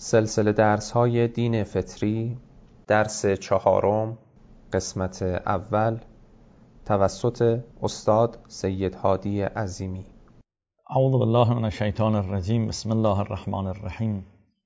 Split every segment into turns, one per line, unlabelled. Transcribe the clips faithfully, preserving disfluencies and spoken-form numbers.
سلسله درس‌های دین فطری، درس چهارم، قسمت اول، توسط استاد سید هادی عظیمی.
اعوذ بالله من الشیطان الرجیم. بسم الله الرحمن الرحیم.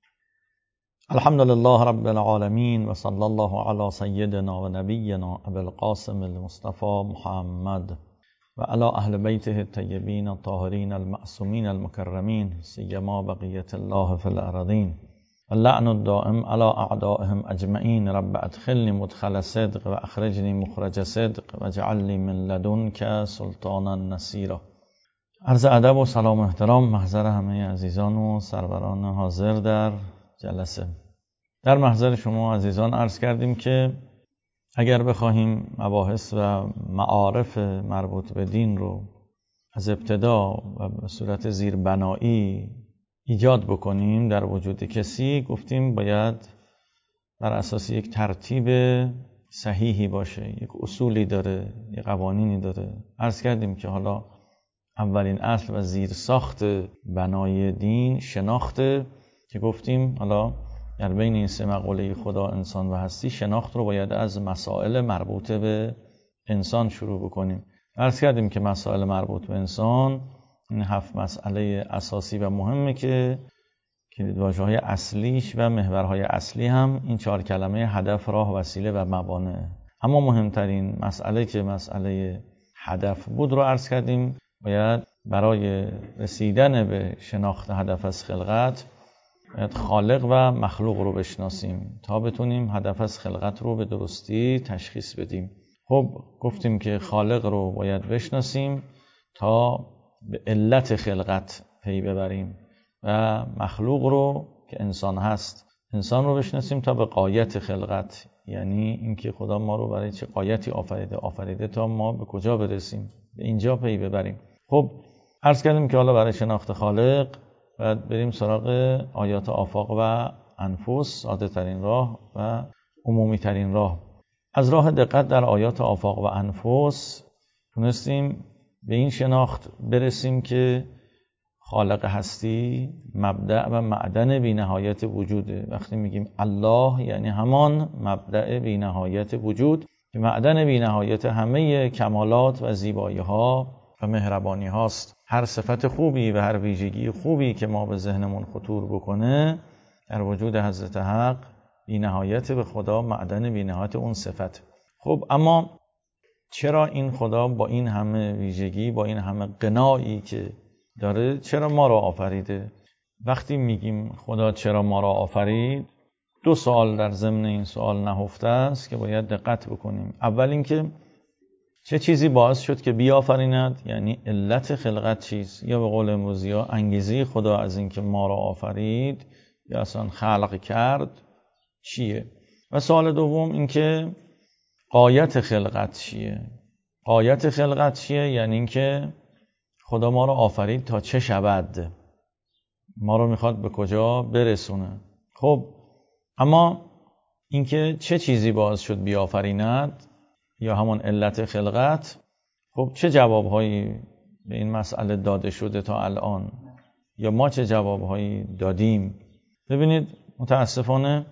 الحمد لله رب العالمین و صلی الله علی سیدنا و نبینا ابی القاسم المصطفى محمد و علی اهل بیته الطیبین الطاهرین المعصومین المکرمین سیما بقیة الله فی الارضین. اللعن الدائم على اعدائهم اجمعین. رب ادخلنی مدخل صدق و اخرجنی مخرج صدق و اجعلنی من لدنک سلطانا نصیرا. عرض ادب و سلام و احترام محضر همه عزیزان و سروران حاضر در جلسه. در محضر شما عزیزان عرض کردیم که اگر بخواهیم مباحث و معارف مربوط به دین رو از ابتدا و به صورت زیربنایی ایجاد بکنیم در وجود کسی، گفتیم باید بر اساس یک ترتیب صحیحی باشه، یک اصولی داره، یک قوانینی داره. عرض کردیم که حالا اولین اصل و زیر ساخت بنای دین شناخته، که گفتیم حالا در بین این سه مقوله خدا، انسان و هستی، شناخت رو باید از مسائل مربوط به انسان شروع بکنیم. عرض کردیم که مسائل مربوط به انسان این هفت مسئله اساسی و مهمه که کلیدواژه‌های اصلیش و محورهای اصلی هم این چهار کلمه هدف، راه، وسیله و موانع. اما مهمترین مسئله که مسئله هدف بود رو عرض کردیم، باید برای رسیدن به شناخت هدف از خلقت باید خالق و مخلوق رو بشناسیم تا بتونیم هدف از خلقت رو به درستی تشخیص بدیم. خب گفتیم که خالق رو باید بشناسیم تا به علت خلقت پی ببریم و مخلوق رو که انسان هست، انسان رو بشناسیم تا به غایت خلقت، یعنی اینکه خدا ما رو برای چه غایتی آفریده آفریده تا ما به کجا برسیم، به اینجا پی ببریم. خب عرض کردیم که حالا برای شناخت خالق باید بریم سراغ آیات آفاق و انفس، ساده ترین راه و عمومی ترین راه. از راه دقت در آیات آفاق و انفس تونستیم به این شناخت برسیم که خالق هستی مبدأ و معدن بی نهایت وجوده. وقتی میگیم الله یعنی همان مبدأ بی نهایت وجود که معدن بی نهایت همه کمالات و زیبایی ها و مهربانی هاست. هر صفت خوبی و هر ویژگی خوبی که ما به ذهنمون خطور بکنه در وجود حضرت حق بی نهایت به خدا معدن بی نهایت اون صفت. خب اما چرا این خدا با این همه ویژگی، با این همه غنایی که داره، چرا ما را آفریده؟ وقتی میگیم خدا چرا ما را آفرید، دو سوال در ضمن این سوال نهفته است که باید دقت بکنیم. اول اینکه چه چیزی باعث شد که بیافریند، یعنی علت خلقت چیز، یا به قول امروزی‌ها انگیزه خدا از اینکه ما را آفرید یا اصلا خلق کرد چیه؟ و سوال دوم اینکه غایت خلقت چیه؟ غایت خلقت چیه؟ یعنی اینکه خدا ما را آفرید تا چه شود، ما رو میخواد به کجا برسونه. خب اما اینکه چه چیزی باعث شد بیافریند یا همان علت خلقت، خب چه جوابهایی به این مسئله داده شده تا الان، یا ما چه جوابهایی دادیم؟ ببینید متاسفانه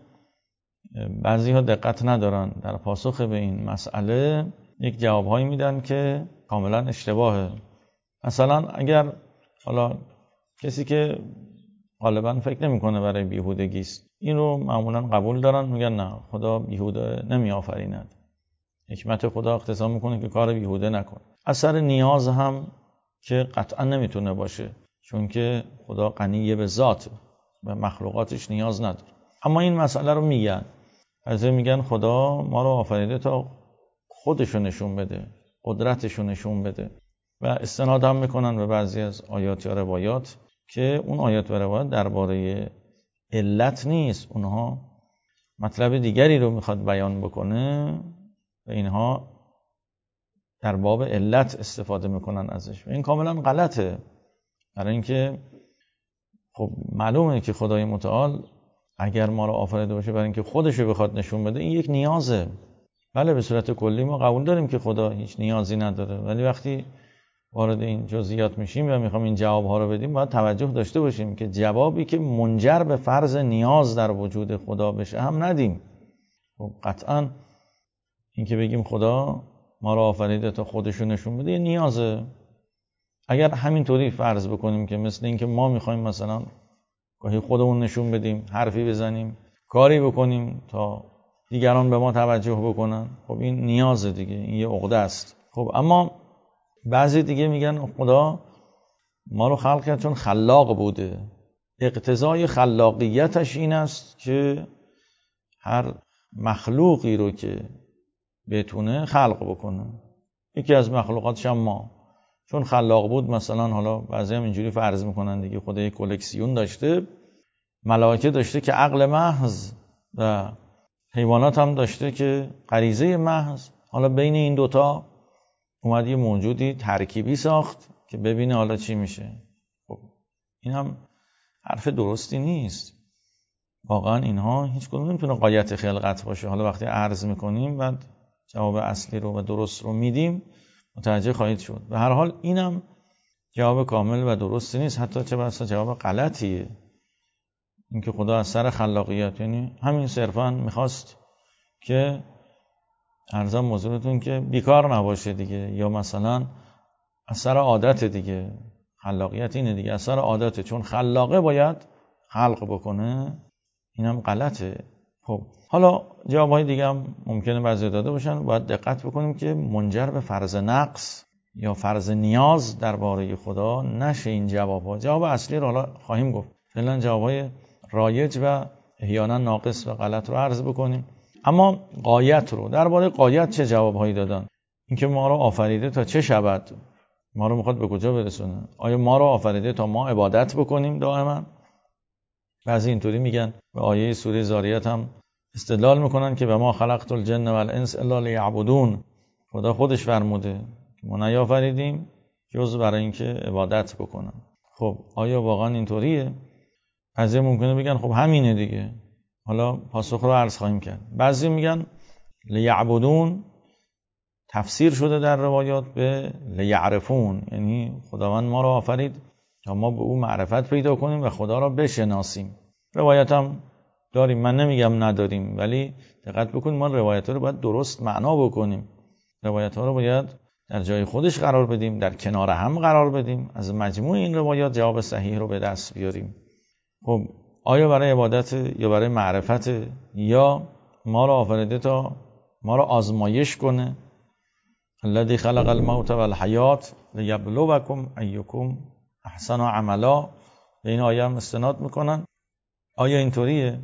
بعضی ها دقت ندارن در پاسخ به این مسئله، یک جوابهایی میدن که کاملا اشتباهه. مثلا اگر حالا کسی که غالبا فکر نمیکنه برای بیهودگی است، این رو معمولا قبول دارن، میگن نه خدا بیهوده نمی آفریند، حکمت خدا اقتضا میکنه که کار بیهوده نکنه. اثر نیاز هم که قطعا نمیتونه باشه، چون که خدا غنی به ذات و مخلوقاتش نیاز نداره. اما این مسئله رو میگن، از میگن خدا ما رو آفریده تا خودشو نشون بده، قدرتشو نشون بده، و استناد هم میکنن به بعضی از آیات یا روایات که اون آیات و روایات درباره علت نیست، اونها مطلب دیگری رو میخواد بیان بکنه و اینها در باب علت استفاده میکنن ازش و این کاملا غلطه. برای اینکه خب معلومه که خدای متعال اگر ما رو آفریده باشه برای اینکه خودش رو بخواد نشون بده، این یک نیازه. بله به صورت کلی ما قبول داریم که خدا هیچ نیازی نداره، ولی وقتی وارد این جزئیات میشیم و میخوام این جوابها رو بدیم، باید توجه داشته باشیم که جوابی که منجر به فرض نیاز در وجود خدا بشه هم ندیم. خب قطعاً این که بگیم خدا ما را آفریده تا خودشو نشون بده یه نیازه. اگر همینطوری فرض بکنیم که مثل این که ما میخوایم مثلا گاهی خودمون نشون بدیم، حرفی بزنیم، کاری بکنیم تا دیگران به ما توجه بکنن، خب این نیازه دیگه، این یه عقده است. خب اما بعضی دیگه میگن خدا ما رو خلق کرد چون خلاق بوده، اقتضای خلاقیتش این است که هر مخلوقی رو که بتونه خلق بکنه. یکی از مخلوقاتش هم ما، چون خلاق بود مثلا، حالا بعضی هم اینجوری فرض میکنن دیگه، خدا یک کلکسیون داشته، ملائکه داشته که عقل محض و حیوانات هم داشته که غریزه محض. حالا بین این دوتا اومد یه موجودی ترکیبی ساخت که ببینه حالا چی میشه. خب این هم حرف درستی نیست. واقعا اینها هیچ کدوم نمیتونه غایت خلقت باشه. حالا وقتی عرض میکنیم بعد جواب اصلی رو و درست رو میدیم متوجه خواهید شد. به هر حال اینم جواب کامل و درستی نیست، حتی چه بسا جواب غلطیه. اینکه خدا از سر خلاقیت، یعنی همین صرفاً میخواست که عرضم حضورتون که بیکار نباشه دیگه، یا مثلا از سر عادت دیگه. خلاقیت اینه دیگه، از سر عادته، چون خلاقه باید خلق بکنه. اینم غلطه. خب حالا جوابهای دیگه هم ممکنه بعضی داده باشن، باید دقت بکنیم که منجر به فرض نقص یا فرض نیاز درباره خدا نشه این جوابها. جواب اصلی رو حالا خواهیم گفت، فعلا جوابهای رایج و احیانا ناقص و غلط رو عرض بکنیم. اما غایت رو، درباره غایت چه جوابهایی دادن؟ اینکه ما رو آفریده تا چه شود؟ ما رو میخواد به کجا برسونه؟ آیا ما رو آفریده تا ما عبادت بکنیم دائما؟ بعضی اینطوری میگن. به آیه سوره زاریات هم استدلال میکنن که به ما خلقت الجن والانس الا لیعبدون. خدا خودش فرموده که ما نیافریدیم جز برای اینکه عبادت بکنن. خب آیا واقعا اینطوریه؟ بعضی ممکنه بگن خب همینه دیگه. حالا پاسخ رو عرض خواهیم کرد. بعضی میگن لیعبدون تفسیر شده در روایات به لیعرفون، یعنی خداوند ما رو آفرید تا ما به او معرفت پیدا کنیم و خدا را بشناسیم. روایت هم داریم، من نمیگم نداریم، ولی دقت بکنیم ما روایت ها رو باید درست معنا بکنیم. روایت ها رو باید در جای خودش قرار بدیم، در کنار هم قرار بدیم، از مجموع این روایات جواب صحیح رو به دست بیاریم. خب آیا برای عبادت یا برای معرفت، یا ما را آفریده تا ما را آزمایش کنه؟ الذی خلق الموت والحیات لیبلوکم ایکم احسن عملا. به این آیه هم استناد میکنن. آیا اینطوریه؟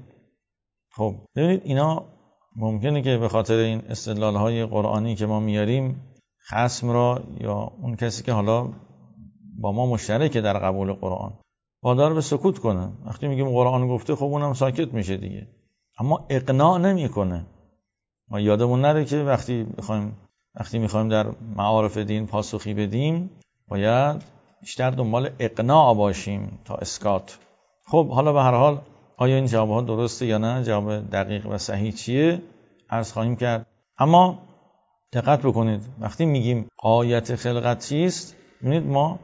خب ببینید اینا ممکنه که به خاطر این استدلال‌های قرآنی که ما میاریم خصم را یا اون کسی که حالا با ما مشترکه در قبول قرآن وادار به سکوت کنه. وقتی میگیم قرآن گفته خب اونم ساکت میشه دیگه، اما اقناع نمیکنه. ما یادمون نره که وقتی میخوایم وقتی میخوایم در معارف دین پاسخی بدیم باید بیشتر دنبال اقناع باشیم تا اسکات. خب حالا به هر حال آیا این جوابها درسته یا نه، جواب دقیق و صحیح چیه عرض خواهیم کرد. اما دقت بکنید وقتی میگیم غایت خلقت چیست، ببینید ما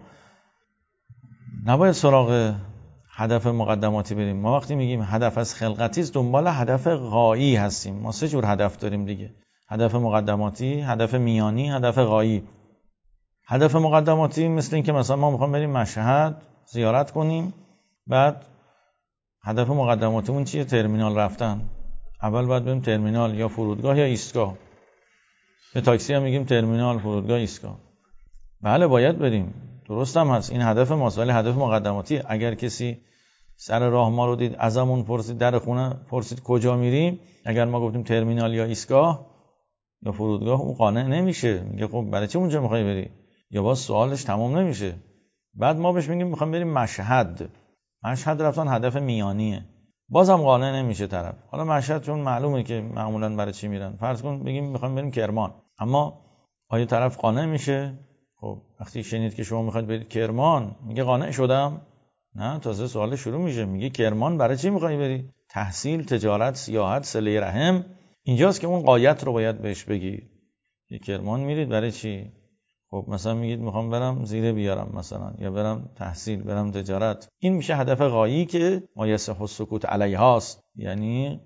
نباید سراغ هدف مقدماتی بریم. ما وقتی میگیم هدف از خلقتی است دنبال هدف غایی هستیم. ما سه جور هدف داریم دیگه: هدف مقدماتی، هدف میانی، هدف غایی. هدف مقدماتی مثل این که مثلا ما میخوام بریم مشهد زیارت کنیم، بعد هدف مقدماتمون چیه؟ ترمینال رفتن. اول باید بریم ترمینال یا فرودگاه یا ایستگاه. به تاکسی هم میگیم ترمینال، فرودگاه، ایستگاه. بله باید بریم، درست هم هست، این هدف ماست، ولی هدف مقدماتی. اگر کسی سر راه ما رو دید ازمون پرسید، در خونه پرسید کجا میریم، اگر ما گفتیم ترمینال یا ایستگاه یا فرودگاه، اون قانع نمیشه، میگه خب برای چه اونجا میخوای بری؟ یا باز سوالش تمام نمیشه. بعد ما بهش میگیم میخوام بریم مشهد. مشهد رفتن هدف میانیه، بازم قانع نمیشه طرف. حالا مشهد چون معلومه که معمولا برای چی میرن، فرض کن بگیم میخوام بریم کرمان، اما آیا طرف قانع میشه؟ خب وقتی شنید که شما میخواید برید کرمان میگه قانع شدم؟ نه، تازه سوال شروع میشه، میگه کرمان برای چی میخوای بری؟ تحصیل، تجارت، سیاحت، صله رحم. اینجاست که اون غایت رو باید بهش بگی. کرمان میرید برای چی؟ خب خب مثلا میگید میخوام برم زیره بیارم مثلا، یا برم تحصیل، برم تجارت. این میشه هدف غایی که ما یصح السکوت علیهاست، یعنی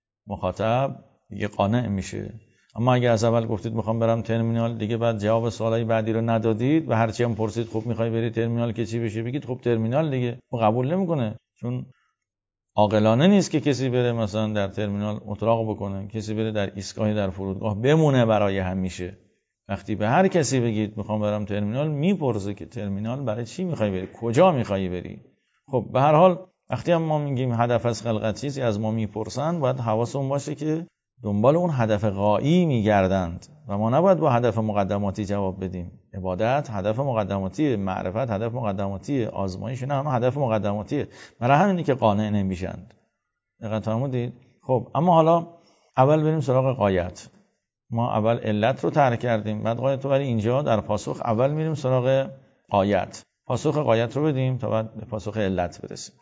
مخاطب دیگه قانع میشه. اما اگه از اول گفتید میخوام برم ترمینال، دیگه بعد جواب سوالای بعدی رو ندادید و هرچی هم پرسید خب میخوای بری ترمینال که چی بشه، بگید خب ترمینال دیگه، او قبول نمیکنه. چون عاقلانه نیست که کسی بره مثلا در ترمینال اتراق بکنه، کسی بره در ایستگاه در فرودگاه بمونه برای همیشه. وقتی به هر کسی بگید میخوام برم ترمینال، میپرسه که ترمینال برای چی میخوای بری، کجا میخوای بری. خب به هر حال وقتی هم ما میگیم هدف از خلقت چیزی از ما میپرسن، باید حواسمون باشه که دنبال اون هدف غایی میگردند و ما نباید با هدف مقدماتی جواب بدیم. عبادت هدف مقدماتی، معرفت هدف مقدماتی، آزمایش نه هم هدف مقدماتی. برای همینه که قانع نمیشند. دقت فرمودید؟ خب اما حالا اول بریم سراغ غایت. ما اول علت رو طرح کردیم، بعد غایت رو، ولی اینجا در پاسخ اول میریم سراغ غایت. پاسخ غایت رو بدیم تا بعد به پاسخ علت برسیم.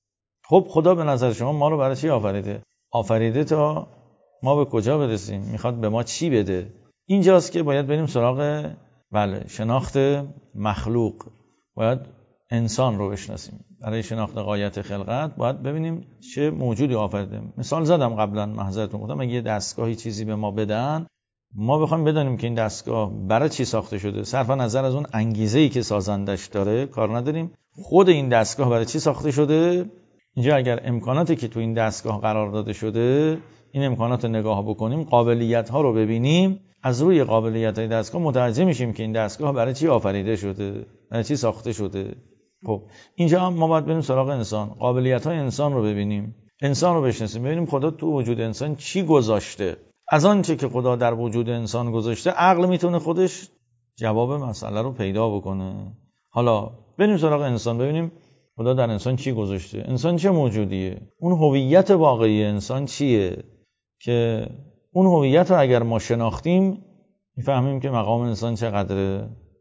خب خدا به نظر شما ما رو برای چی آفریده؟ آفریده تا ما به کجا برسیم؟ میخواد به ما چی بده؟ اینجاست که باید بریم سراغ بله شناخت مخلوق. باید انسان رو بشناسیم. برای شناخت غایت خلقت باید ببینیم چه موجودی آفریده. مثال زدم قبلا، محضرتون گفتم اگه یه دستگاهی چیزی به ما بدن، ما بخوایم بدانیم که این دستگاه برای چی ساخته شده، صرف نظر از اون انگیزه‌ای که سازندش داره کار نداریم. خود این دستگاه برای چی ساخته شده؟ اینجا اگر امکاناتی که تو این دستگاه قرار داده شده، این امکانات رو نگاه بکنیم، قابلیت‌ها رو ببینیم، از روی قابلیت‌های دستگاه متوجه میشیم که این دستگاه برای چی آفریده شده، برای چی ساخته شده. خب اینجا هم ما باید بریم سراغ انسان، قابلیت‌های انسان رو ببینیم، انسان رو بشناسیم، ببینیم خدا تو وجود انسان چی گذاشته. از آن چه که خدا در وجود انسان گذاشته، عقل میتونه خودش جواب مسئله رو پیدا بکنه. حالا بریم سراغ انسان، ببینیم خدا در انسان چی گذاشته، انسان چه موجودیه، اون هویت واقعی انسان چیه، که اون هویت رو اگر ما شناختیم میفهمیم که مقام انسان چقدره.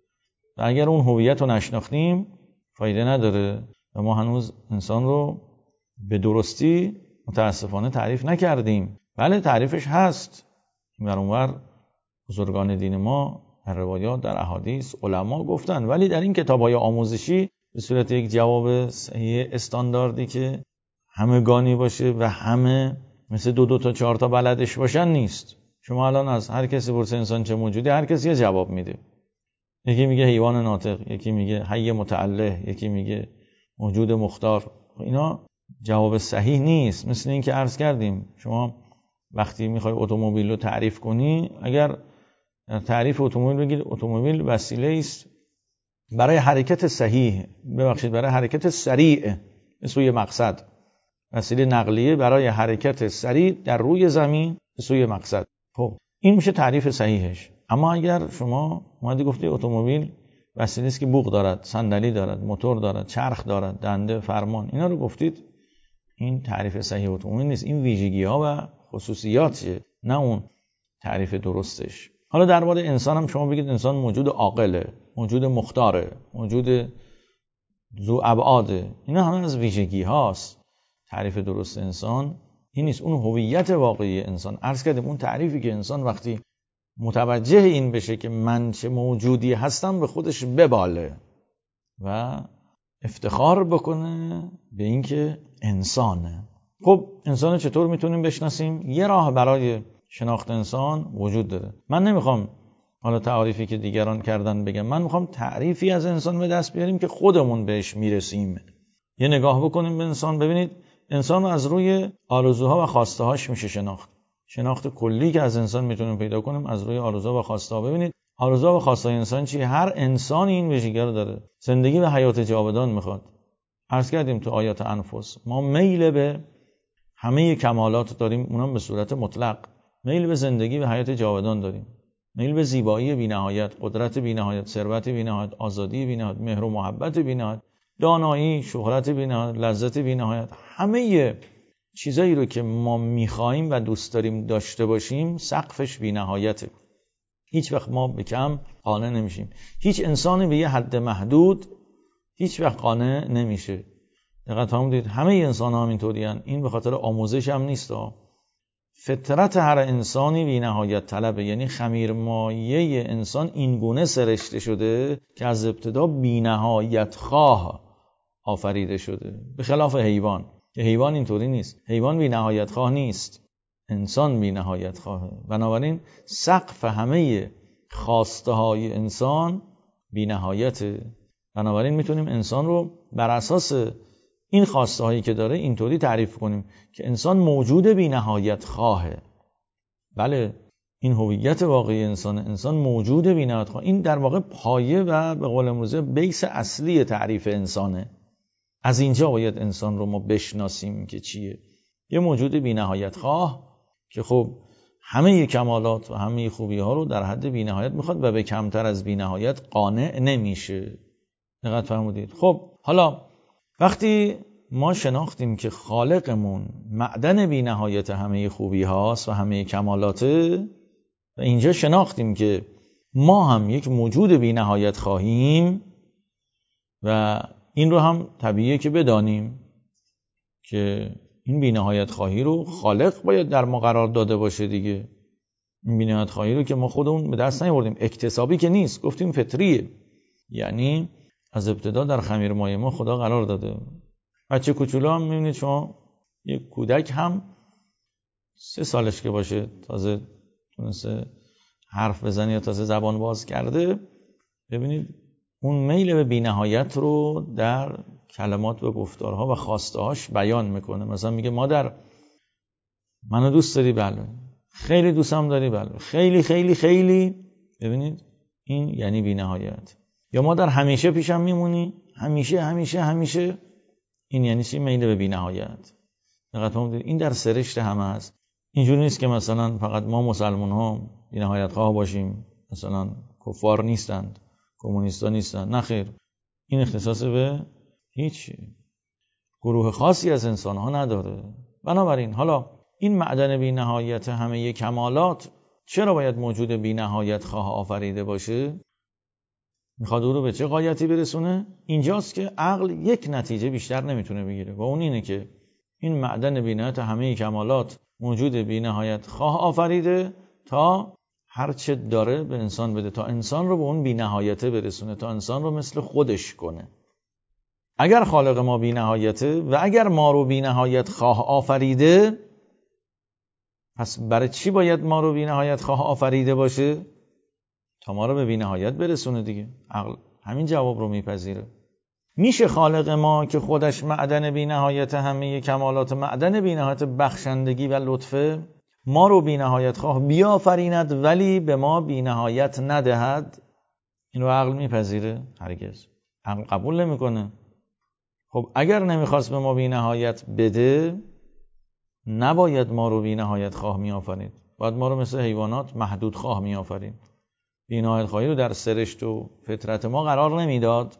و اگر اون هویت رو نشناختیم فایده نداره و ما هنوز انسان رو به درستی متاسفانه تعریف نکردیم. بله تعریفش هست، این برانور بزرگان دین ما در روایات، در احادیث، علما گفتن، ولی در این کتاب‌های آموزشی به صورت یک جواب صحیح استانداردی که همگانی باشه و همه مثل دو دو تا چهار تا بلدش باشن نیست. شما الان از هر کسی پرسه انسان چه موجودی، هر کسی یه جواب میده. یکی میگه حیوان ناطق، یکی میگه حی متعله، یکی میگه موجود مختار. اینا جواب صحیح نیست. مثل این که عرض کردیم شما وقتی میخوای اتومبیل رو تعریف کنی، اگر تعریف اتومبیل بگید اتومبیل وسیله است برای حرکت صحیح، ببخشید برای حرکت سریع به سوی مقصد، وسیله نقلیه برای حرکت سریع در روی زمین به سوی مقصد. خب این میشه تعریف صحیحش. اما اگر شما اومدی گفتی اتومبیل وسیله است که بوق دارد، صندلی دارد، موتور دارد، چرخ دارد، دنده، فرمان، اینا رو گفتید، این تعریف صحیح اتومبیل نیست. این ویژگی‌ها و خصوصیاتشه، نه اون تعریف درستش. حالا درباره انسان هم شما بگید انسان موجود عاقله، موجود مختاره، موجود ذو ابعاده، اینا همه از ویژگی هاست. تعریف درست انسان این نیست، اون هویت واقعی انسان. عرض کردیم اون تعریفی که انسان وقتی متوجه این بشه که من چه موجودی هستم، به خودش بباله و افتخار بکنه به این که انسانه. خب انسان چطور میتونیم بشناسیم؟ یه راه برای شناخت انسان وجود داره. من نمیخوام حالا تعریفی که دیگران کردن بگم، من میخوام تعریفی از انسان به دست بیاریم که خودمون بهش میرسیم. یه نگاه بکنیم به انسان، ببینید انسان رو از روی آرزوها و خواسته هاش میشه شناخت. شناخت کلی که از انسان میتونیم پیدا کنیم از روی آرزوها و خواسته ها. ببینید آرزوها و خواسته های انسان چی؟ هر انسانی این ویژگی رو داره. زندگی و حیات جاودان میخواد. عرض کردیم تو آیات انفس ما میل به همه کمالات داریم، اونم به صورت مطلق. میل به زندگی و حیات جاودان داریم، میل به زیبایی بی‌نهایت، قدرت بی‌نهایت، ثروت بی‌نهایت، آزادی بی‌نهایت، مهر و محبت بی‌نهایت، دانایی، شهرت بی‌نهایت، لذت بی‌نهایت. همه چیزایی رو که ما می‌خوایم و دوست داریم داشته باشیم سقفش بی‌نهایته. هیچ وقت ما به کم قانع نمیشیم. هیچ انسانی به یه حد محدود هیچ وقت قانع نمیشه. دقت فرمودید همه انسان‌ها هم اینطورین. این به خاطر آموزش هم نیست، فطرت هر انسانی بی نهایت طلبه، یعنی خمیرمایه انسان این گونه سرشته شده که از ابتدا بی نهایت خواه آفریده شده، به خلاف حیوان که حیوان اینطوری نیست. حیوان بی نهایت خواه نیست، انسان بی نهایت خواهه. بنابراین سقف همه خواسته های انسان بی نهایته. بنابراین میتونیم انسان رو بر اساس این خواسته هایی که داره اینطوری تعریف کنیم که انسان موجود بی نهایت خواهه. بله، این هویت واقعی انسان، انسان موجود بی نهایت خواه. این در واقع پایه و به قول امروزی بیس اصلی تعریف انسانه. از اینجا باید انسان رو ما بشناسیم که چیه. یه موجود بی نهایت خواه که خب همه کمالات و همه خوبی ها رو در حد بی نهایت میخواد و به کمتر از بی نهایت قانع نمیشه. دقت فرمودید؟ خب حالا وقتی ما شناختیم که خالقمون معدن بی نهایت همه خوبی هاست و همه کمالاته و اینجا شناختیم که ما هم یک موجود بی نهایت خواهیم و این رو هم طبیعیه که بدانیم که این بی نهایت خواهی رو خالق باید در ما قرار داده باشه دیگه. این بی نهایت خواهی رو که ما خودمون به دست نیاوردیم، اکتسابی که نیست، گفتیم فطریه، یعنی از ابتدا در خمیر مایه ما خدا قرار داده. بچه کوچولو هم میبینید شما، یک کودک هم سه سالش که باشه تازه تونسته حرف بزنه یا تازه زبان باز کرده، ببینید اون میل به بی‌نهایت رو در کلمات و گفتارها و خواستهاش بیان میکنه. مثلا میگه مادر منو دوست داری؟ بله. خیلی دوستم داری؟ بله. خیلی خیلی خیلی. ببینید این یعنی بی‌نهایت. یا مادر همیشه پیشم میمونی؟ همیشه همیشه همیشه. این یعنی چی؟ میل به بی‌نهایت. دقت کنید این در سرشت همه است. اینجوری نیست که مثلا فقط ما مسلمان ها بی‌نهایت خواه باشیم، مثلا کفار نیستند، کمونیستا نیستند. نه خیر، این اختصاص به هیچ گروه خاصی از انسان ها نداره. بنابراین حالا این معدن بی نهایت همه کمالات چرا باید موجود بی نهایت خواه آفریده باشه؟ میخواد او رو به چه غایتی برسونه؟ اینجاست که عقل یک نتیجه بیشتر نمیتونه بگیره و اون اینه که این معدن بی نهایت همه کمالات موجود بی نهایت خواه آفریده تا هر چه داره به انسان بده، تا انسان رو به اون بی نهایته برسونه، تا انسان رو مثل خودش کنه. اگر خالق ما بی نهایته و اگر ما رو بی نهایت خواه آفریده، پس برای چی باید ما رو بی نهایت خواه آفریده باشه؟ تا ما رو به بی نهایت برسونه دیگه. عقل همین جواب رو میپذیره. میشه خالق ما که خودش معدن بی نهایت همه کمالات، معدن بی نهایت بخشندگی و لطفه، ما رو بی نهایت خواه بیافریند ولی به ما بی نهایت ندهد؟ این رو عقل میپذیره؟ هرگز. عقل قبول نمیکنه. خب اگر نمیخواست به ما بی نهایت بده، نباید ما رو بی نهایت خواه میآفرید. باید ما رو مثل حیوانات محدود خواه میآفرید. بی نهایت خواهی رو در سرشت و فطرت ما قرار نمیداد.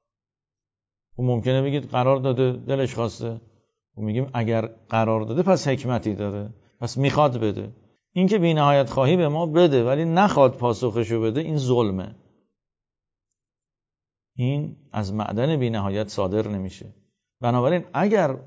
و ممکنه بگید قرار داده، دلش خواسته. و میگیم اگر قرار داده پس حکمتی داره، پس میخواد بده. این که بی نهایت خواهی به ما بده ولی نخواد پاسخشو بده، این ظلمه. این از معدن بی نهایت صادر نمیشه. بنابراین اگر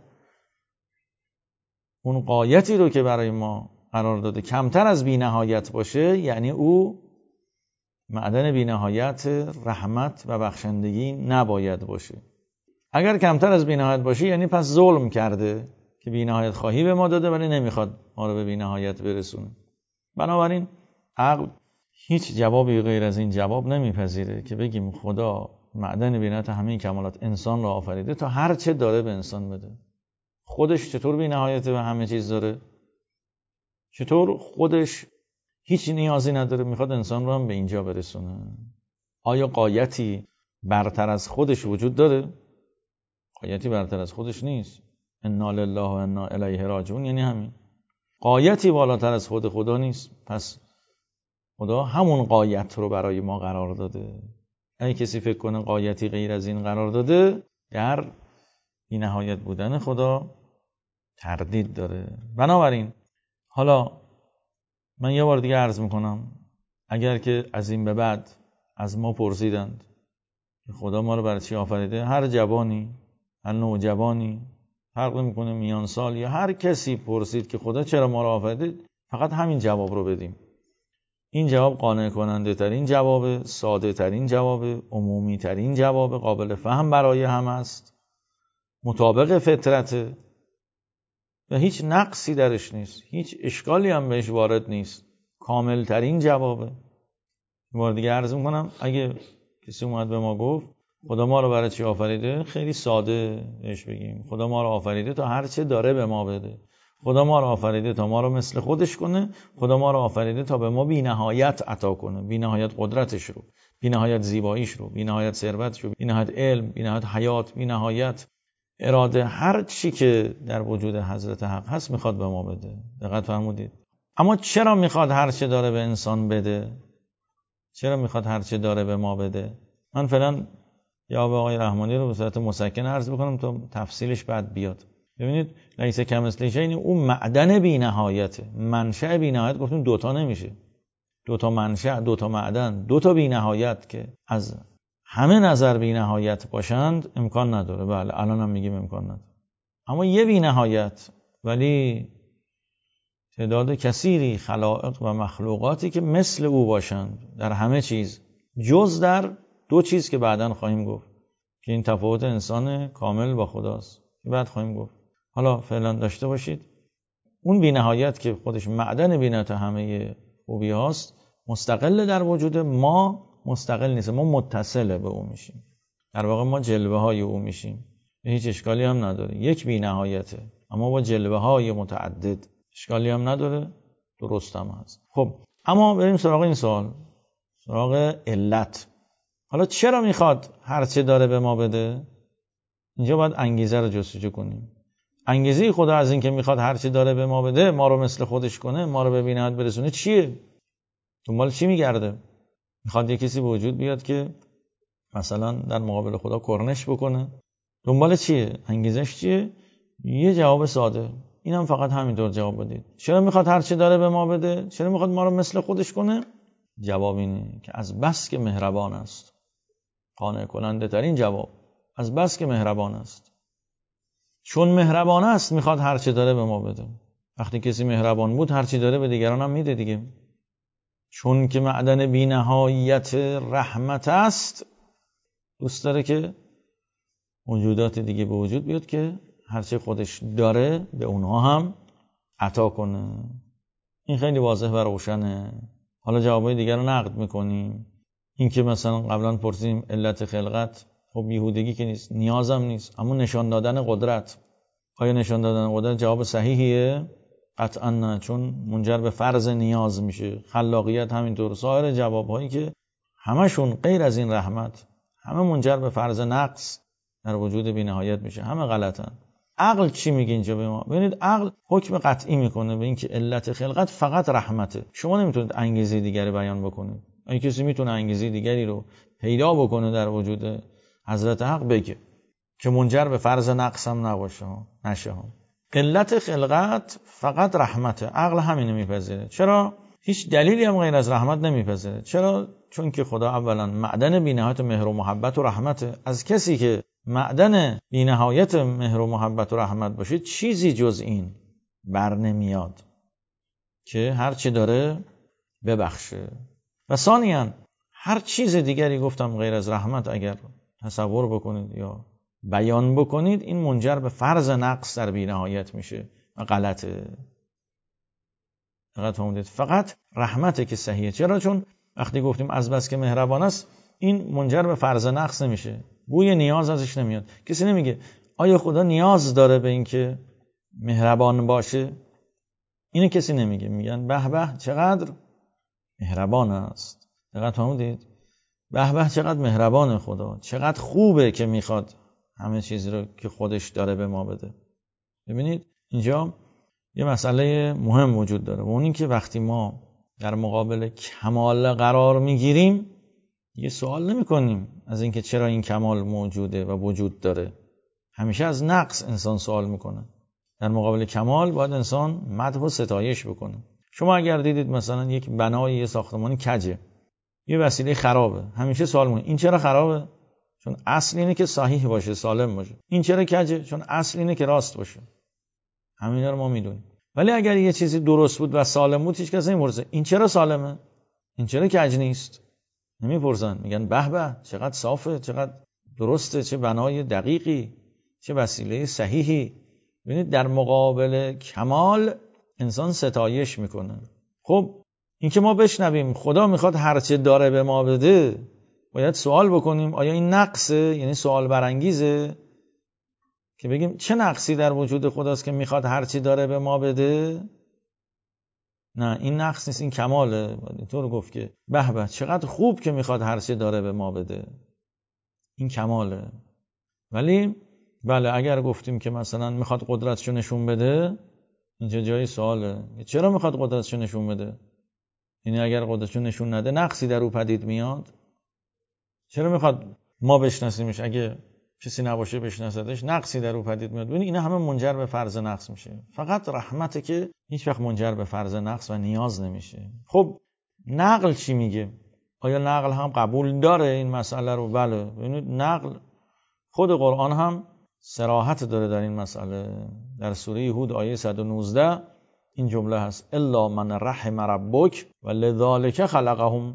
اون غایتی رو که برای ما قرار داده کمتر از بی نهایت باشه، یعنی او معدن بی نهایت رحمت و بخشندگی نباید باشه. اگر کمتر از بی نهایت باشه یعنی پس ظلم کرده که بی نهایت خواهی به ما داده ولی نمیخواد ما رو به بی نهایت برسونه. بنابراین عقل هیچ جوابی غیر از این جواب نمیپذیره که بگیم خدا معدن بی نهایت همه کمالات انسان را آفریده تا هر چه داره به انسان بده. خودش چطور بی نهایته و همه چیز داره؟ چطور خودش هیچ نیازی نداره میخواد انسان رو هم به اینجا برسونه؟ آیا غایتی برتر از خودش وجود داره؟ غایتی برتر از خودش نیست. انا لله و انا الیه راجعون یعنی همین. غایتی بالاتر از خود خدا نیست. پس خدا همون غایت رو برای ما قرار داده. اگه کسی فکر کنه غایتی غیر از این قرار داده، در بی نهایت بودن خدا تردید داره. بنابراین حالا من یه بار دیگه عرض میکنم، اگر که از این به بعد از ما پرسیدند که خدا ما رو برای چی آفریده، هر جوانی، هر نوجوانی، فرق نمیکنه میان سال یا هر کسی پرسید که خدا چرا ما رو آفریده، فقط همین جواب رو بدیم. این جواب قانع کننده ترین جواب، ساده ترین جواب، عمومی ترین جواب، قابل فهم برای همه است، مطابق فطرته و هیچ نقصی درش نیست، هیچ اشکالی هم بهش وارد نیست، کامل ترین جوابه. بار دیگه عرض میکنم اگه کسی اومد به ما گفت خدا ما رو برای چی آفریده، خیلی ساده بهش بگیم خدا ما رو آفریده تا هر چه داره به ما بده. خدا ما رو آفریده تا ما رو مثل خودش کنه. خدا ما رو آفریده تا به ما بی نهایت عطا کنه، بی نهایت قدرتش رو، بی نهایت زیباییش رو، بی نهایت ثروتش رو، بی نهایت علم، بی نهایت حیات، بی نهایت اراده، هر چی که در وجود حضرت حق هست میخواد به ما بده. دقت فرمودید؟ اما چرا میخواد هر چه داره به انسان بده؟ چرا میخواد هر چه داره به ما بده؟ من فعلا یا به آقای رحمانی رو به صورت مسکن عرض بکنم تا تفصیلش بعد بیاد. ببینید لیس کمثله شیء، اون معدن بی نهایته. منشأ بی نهایت گفتیم دوتا نمیشه، دوتا منشأ، دوتا معدن، دوتا بی نهایت که از همه نظر بی نهایت باشند امکان نداره. بله الان هم میگیم امکان نداره. اما یه بی نهایت ولی تعداد کثیری خلائق و مخلوقاتی که مثل او باشند در همه چیز، جز در دو چیز که بعداً خواهیم گفت که این تفاوت انسان کامل با خداست که بعد خواهیم گفت. حالا فعلا داشته باشید اون بی نهایت که خودش معدن بی نهایت همه خوبی هاست مستقل در وجود ما، مستقل نیست، ما متصل به او میشیم، در واقع ما جلوه های او میشیم. هیچ اشکالی هم نداره، یک بی نهایته اما با جلوه های متعدد، اشکالی هم نداره، درست هم هست. خب اما بریم سراغ این سوال، سراغ علت. حالا چرا میخواد هر چه داره به ما بده؟ اینجا باید انگیزه رو جستجو کنیم. انگیزه خدا از این که میخواد هر چه داره به ما بده، ما رو مثل خودش کنه، ما رو به بی نهایت برسونه، چیه؟ دنبال چی میگرده؟ میخواد یه کسی به وجود بیاد که مثلا در مقابل خدا کرنش بکنه؟ دنبال چیه؟ انگیزش چیه؟ یه جواب ساده، اینم فقط همینطور جواب بدید. چرا میخواد هر چه داره به ما بده؟ چرا میخواد ما رو مثل خودش کنه؟ جواب اینه که از بس که مهربان است. قانع کننده ترین جواب، از بس که مهربان است. چون مهربان است میخواد هر چه داره به ما بده. وقتی کسی مهربان بود هر چی داره به دیگران هم میده دیگه. چون که معدن بی نهایت رحمت است، دوست داره که موجودات دیگه به وجود بیاد که هر چه خودش داره به اونها هم عطا کنه. این خیلی واضح و روشنه. حالا جوابای دیگر رو نقد میکنیم. این که مثلا قبلا پرسیدیم علت خلقت، خب بیهودگی که نیست، نیازم نیست، اما نشان دادن قدرت. آیا نشان دادن قدرت جواب صحیحیه؟ قطعا نه، چون منجر به فرض نیاز میشه. خلاقیت همینطور. سایر جوابهایی که همشون غیر از این رحمت، همه منجر به فرض نقص در وجود بی نهایت میشه، همه غلطن. عقل چی میگه اینجا به ما؟ ببینید عقل حکم قطعی میکنه به اینکه علت خلقت فقط رحمته. شما نمیتونید انگیزه دیگری بیان بکنید. اگه کسی میتونه انگیزه دیگری رو پیدا بکنه در وجود حضرت حق بگه که منجر به فرض نقص هم نباشه نشه. علت خلقت فقط رحمته. عقل همینو میپذیره. چرا؟ هیچ دلیلی هم غیر از رحمت نمیپذیره. چرا؟ چون که خدا اولا معدن بی‌نهایت مهر و محبت و رحمته. از کسی که معدن بی‌نهایت مهر و محبت و رحمت باشه چیزی جز این بر نمیاد که هر چی داره ببخشه. و ثانیاً هر چیز دیگری گفتم غیر از رحمت اگر تصور بکنید یا بیان بکنید این منجر به فرض نقص در بی‌نهایت میشه و غلطه. فقط فهمیدید فقط رحمته که صحیحه. چرا؟ چون وقتی گفتیم از بس که مهربان است این منجر به فرض نقص نمیشه، بوی نیاز ازش نمیاد. کسی نمیگه آیا خدا نیاز داره به این که مهربان باشه؟ اینو کسی نمیگه. میگن به به چقدر مهربان است. دقیقاً فهمیدید؟ به به چقدر مهربان خدا، چقدر خوبه که میخواد همه چیز رو که خودش داره به ما بده. ببینید اینجا یه مسئله مهم وجود داره و اون این که وقتی ما در مقابل کمال قرار میگیریم یه سوال نمی کنیم از اینکه چرا این کمال موجوده و وجود داره. همیشه از نقص انسان سوال میکنه. در مقابل کمال باید انسان مدح و ستایش بکنه. شما اگر دیدید مثلا یک بنای یه ساختمانی کجه، یه وسیله خرابه، همیشه سوال میکنید این چرا خرابه؟ چون اصل اینه که صحیح باشه، سالم باشه. این چرا کجه؟ چون اصل اینه که راست باشه. همینا رو ما میدونیم. ولی اگر یه چیزی درست بود و سالم بود هیچ کس نمیپرسه این چرا سالمه، این چرا کج نیست، نمیپرسن، میگن به به چقدر صافه، چقدر درسته، چه بنای دقیقی، چه وسیله صحیحی. ببینید در مقابل کمال انسان ستایش میکنه. خب این که ما بشنویم خدا میخواد هرچه داره به ما بده، باید سوال بکنیم آیا این نقصه، یعنی سوال برانگیزه که بگیم چه نقصی در وجود خداست که میخواد هرچی داره به ما بده؟ نه این نقص نیست، این کماله. اینطور گفت که به به چقدر خوب که میخواد هرچی داره به ما بده، این کماله. ولی بله اگر گفتیم که مثلا میخواد قدرتشو نشون بده، اینجا جای سواله چرا میخواد قدرتشو نشون بده؟ یعنی اگر قدرتشو نشون نده نقصی در او پدید میاد؟ چرا میخواد ما بشناسیمش اگه کسی نباشه بشناسدش نقصی در او پدید میاد؟ ببین اینا همه منجر به فرض نقص میشه. فقط رحمته که هیچ وقت منجر به فرض نقص و نیاز نمیشه. خب نقل چی میگه؟ آیا نقل هم قبول داره این مسئله رو؟ بله. ببینید نقل خود قرآن هم صراحت داره در این مسئله. در سوره هود آیه صد و نوزده این جمله هست الا من رحم ربک و لذالک خلقهم.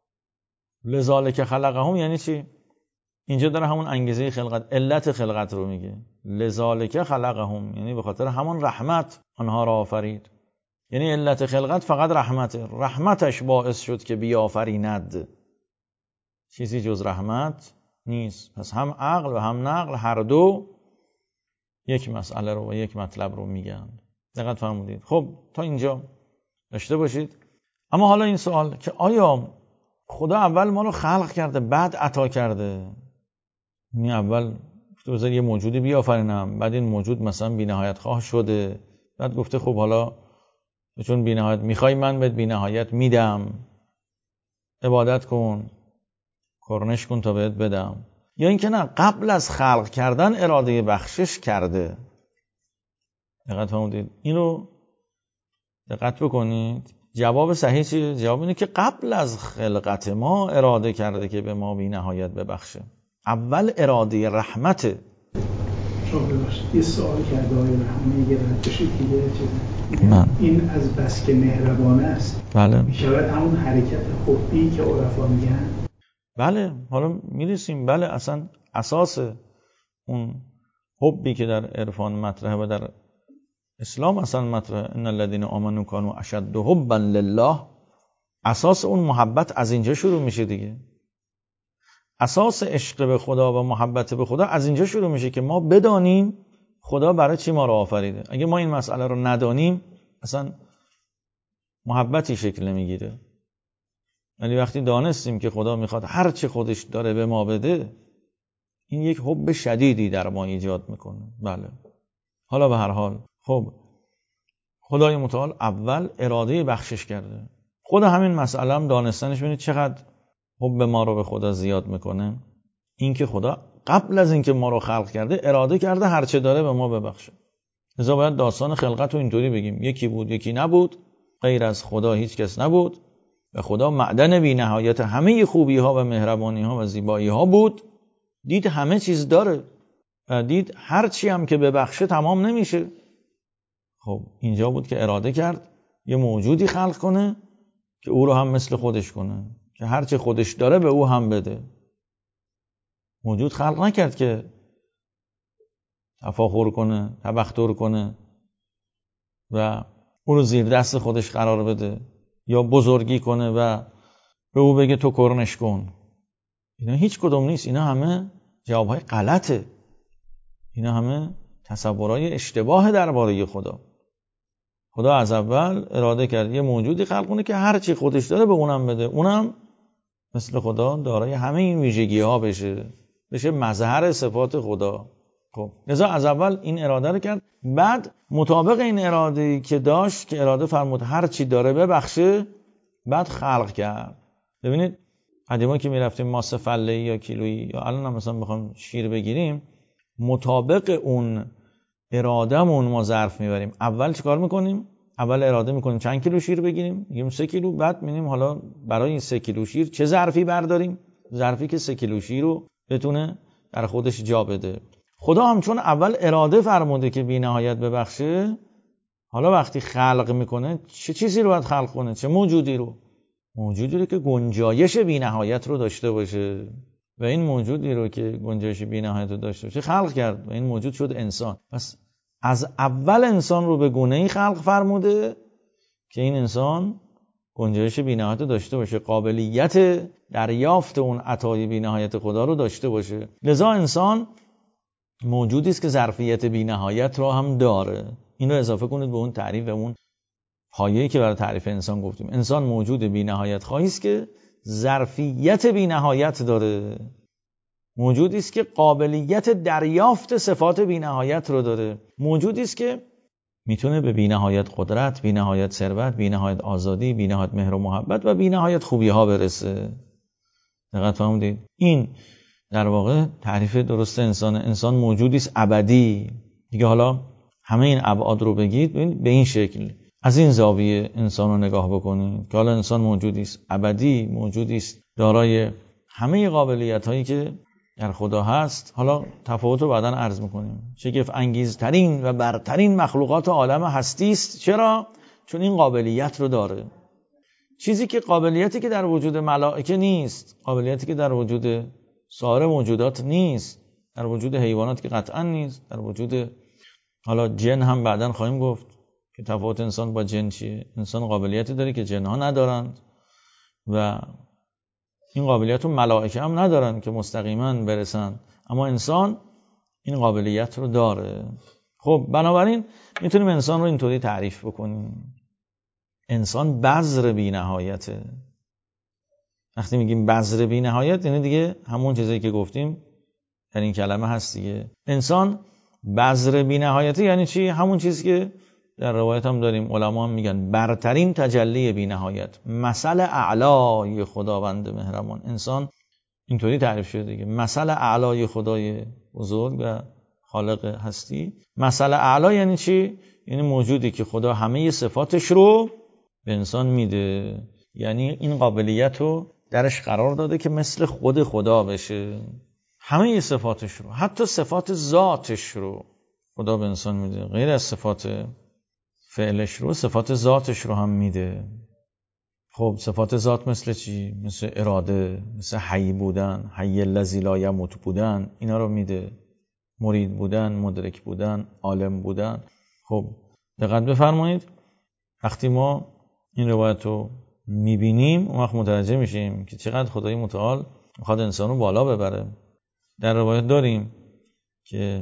لذالک خلقهم یعنی چی؟ اینجا داره همون انگیزه خلقت، علت خلقت رو میگه. لذالک خلقهم یعنی به خاطر همون رحمت آنها را آفرید. یعنی علت خلقت فقط رحمته، رحمتش باعث شد که بیافریند، چیزی جز رحمت نیست. پس هم عقل و هم نقل هر دو یک مسئله رو و یک مطلب رو میگن. دقت فرمودید؟ خب تا اینجا داشته باشید. اما حالا این سوال که آیا خدا اول ما رو خلق کرده بعد عطا کرده؟ این اول بذار یه موجودی بیافرینم، بعد این موجود مثلا بی‌نهایت خواه شده، بعد گفته خب حالا چون بی‌نهایت میخوای من بهت بی‌نهایت میدم، عبادت کن، کرنش کن تا بهت بدم. یا اینکه نه قبل از خلق کردن اراده بخشش کرده؟ دقت فرمودید؟ اینو دقت بکنید. جواب صحیح چیه؟ جواب اینه که قبل از خلقت ما اراده کرده که به ما بی نهایت ببخشه. اول اراده رحمته.
شما ببخشید یه سوال کرده آقای رحمانی یه رد بشید دیگه چیزه این از بس که مهربانه است
بله
میشود همون حرکت حبی که عرفا میگن؟
بله حالا میرسیم. بله اصلا اساس اون حبی که در عرفان مطرحه و در اسلام اصلا مطرحه ان الذين آمنوا كانوا اشد حبا لله، اساس اون محبت از اینجا شروع میشه دیگه. اساس عشق به خدا و محبت به خدا از اینجا شروع میشه که ما بدانیم خدا برای چی ما رو آفریده. اگه ما این مسئله رو ندانیم اصلا محبتی شکل نمیگیره. ولی وقتی دانستیم که خدا میخواد هر چی خودش داره به ما بده، این یک حب شدیدی در ما ایجاد میکنه. بله حالا به هر حال خب خدای متعال اول اراده بخشش کرده. خود همین مسئله هم دانستنش ببینید چقدر حب ما رو به خدا زیاد میکنه. این که خدا قبل از اینکه ما رو خلق کرده اراده کرده هر چه داره به ما ببخشه. لذا باید داستان خلقت رو اینطوری بگیم یکی بود یکی نبود، غیر از خدا هیچ کس نبود و خدا معدن بی نهایت همه خوبی ها و مهربانی ها و زیبایی ها بود. دید همه چیز داره و دید هر چی هم که ببخشه تمام نمیشه. خب اینجا بود که اراده کرد یه موجودی خلق کنه که او رو هم مثل خودش کنه، که هر چی خودش داره به او هم بده. موجود خلق نکرد که تفاخر کنه، تبختر کنه و او رو زیر دست خودش قرار بده یا بزرگی کنه و به او بگه تو کرنش کن. اینا هیچ کدوم نیست. اینا همه جوابهای غلطه. اینا همه تصورهای اشتباه درباره خدا. خدا از اول اراده کرد یه موجودی خلق کنه که هر چی خودش داره به اونم بده، اونم مثل خدا دارای همه این ویژگی ها بشه، بشه مظهر صفات خدا. خب لذا از اول این اراده رو کرد، بعد مطابق این اراده‌ای که داشت که اراده فرمود هر چی داره ببخشه، بعد خلق کرد. ببینید قدیما که میرفتیم ماسه فله‌ای یا کیلویی یا الان هم مثلا بخوام شیر بگیریم، مطابق اون ارادهمون ما ظرف میبریم. اول چیکار میکنیم؟ اول اراده میکنیم چند کیلو شیر بگیریم، میگیم سه کیلو، بعد میبینیم حالا برای این سه کیلو شیر چه ظرفی برداریم، ظرفی که سه کیلو شیر رو بتونه در خودش جا بده. خدا هم چون اول اراده فرموده که بی نهایت ببخشه، حالا وقتی خلق میکنه چه چیزی رو باید خلق کنه؟ چه موجودی رو؟ موجودی رو که گنجایش بی‌نهایت رو داشته باشه و این موجودی رو که گنجایش بی‌نهایت رو داشته باشه خلق کرد و این موجود شد انسان. پس از اول انسان رو به گونه‌ای خلق فرموده که این انسان گنجایش بی‌نهایت داشته باشه، قابلیت دریافت اون عطای بی‌نهایت خدا رو داشته باشه. لذا انسان موجودی است که ظرفیت بی‌نهایت رو هم داره. این رو اضافه کنید به اون تعریف و اون پایه‌ای که برای تعریف انسان گفتیم. انسان موجود بی‌نهایت خواهی است که ظرفیت بی‌نهایت داره، موجودی است که قابلیت دریافت صفات بی‌نهایت رو داره، موجودی است که میتونه به بی‌نهایت قدرت، بی‌نهایت ثروت، بی‌نهایت آزادی، بی‌نهایت مهر و محبت و بی‌نهایت خوبی ها برسه. دقت فرمودید؟ این در واقع تعریف درست انسان. انسان موجودی است ابدی. دیگه حالا همه این ابعاد رو بگید به این شکل، از این زاویه انسان رو نگاه بکنید که حالا انسان موجودی است ابدی، موجودی است دارای همه قابلیت هایی که در خدا هست. حالا تفاوت رو بعداً عرض میکنیم. شگفت انگیزترین و برترین مخلوقات عالم هستی است. چرا؟ چون این قابلیت رو داره. چیزی که قابلیتی که در وجود ملائکه نیست، قابلیتی که در وجود سایر موجودات نیست، در وجود حیوانات که قطعا نیست، در وجود حالا جن هم بعداً خواهیم گفت که تفاوت انسان با جن چیه. انسان قابلیتی داره که جنها ندارند و این قابلیت رو ملائکه هم ندارن که مستقیما برسن، اما انسان این قابلیت رو داره. خب بنابراین میتونیم انسان رو اینطوری تعریف بکنیم: انسان بذر بی نهایته. وقتی میگیم بذر بی نهایت یعنی دیگه همون چیزی که گفتیم در این کلمه هست دیگه. انسان بذر بی نهایته یعنی چی؟ همون چیزی که در روایت هم داریم، علما هم میگن برترین تجلی بی نهایت، مثل اعلای خداوند مهربان. انسان اینطوری تعریف شده دیگه، مثل اعلای خدای بزرگ و خالق هستی. مثل اعلا یعنی چی؟ یعنی موجودی که خدا همه صفاتش رو به انسان میده، یعنی این قابلیت رو درش قرار داده که مثل خود خدا بشه. همه صفاتش رو، حتی صفات ذاتش رو خدا به انسان میده، غیر از صفات فعلش رو، صفات ذاتش رو هم میده. خب صفات ذات مثل چی؟ مثل اراده، مثل حی بودن، حی الذی لا یموت بودن، اینا رو میده. مرید بودن، مدرک بودن، عالم بودن. خب دقت بفرمایید، وقتی ما این روایت رو میبینیم اون وقت متوجه میشیم که چقدر خدای متعال میخواد انسان رو بالا ببره. در روایت داریم که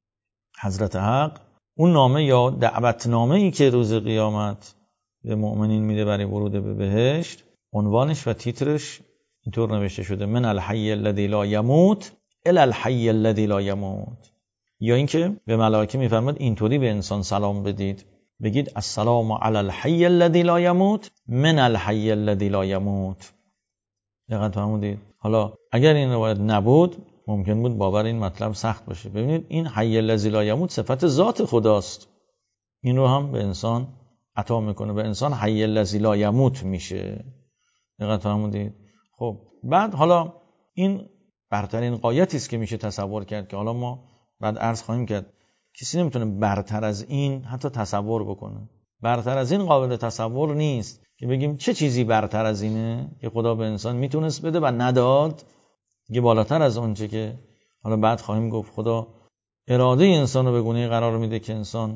حضرت حق اون نامه یا دعوتنامه ای که روز قیامت به مؤمنین میده برای ورود به بهشت، عنوانش و تیترش اینطور نوشته شده: من الحی الذی لا یموت الی الحی الذی لا یموت. یا اینکه به ملائکه میفرماد اینطوری به انسان سلام بدید، بگید السلام علی الحی الذی لا یموت من الحی الذی لا یموت. دقت فرمودید؟ حالا اگر این روایت نبود ممکن بود باور این مطلب سخت باشه. ببینید این حی الذی لا یموت صفت ذات خداست، این رو هم به انسان عطا میکنه، به انسان حی الذی لا یموت میشه. دقت فرمودید؟ خب بعد حالا این برترین غایتی است که میشه تصور کرد که حالا ما بعد عرض خواهیم کرد کسی نمیتونه برتر از این حتی تصور بکنه. برتر از این قابل تصور نیست که بگیم چه چیزی برتر از اینه که خدا به انسان میتونست بده و نداد. دیگه بالاتر از اون چه که حالا بعد خواهیم گفت خدا اراده انسان رو به گونه‌ای قرار میده که انسان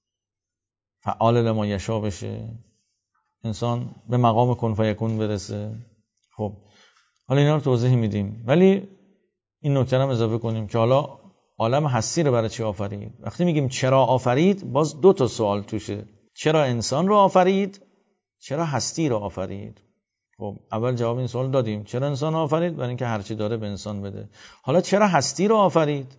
فعال لما یشاء بشه، انسان به مقام کن فیکون برسه. خب حالا اینا رو توضیح میدیم، ولی این نکته هم اضافه کنیم که حالا عالم هستی رو برای چی آفرید؟ وقتی میگیم چرا آفرید باز دو تا سوال توشه: چرا انسان رو آفرید؟ چرا هستی رو آفرید؟ خب اول جواب این سوال دادیم، چرا انسان رو آفرید؟ برای اینکه هرچی داره به انسان بده. حالا چرا هستی رو آفرید؟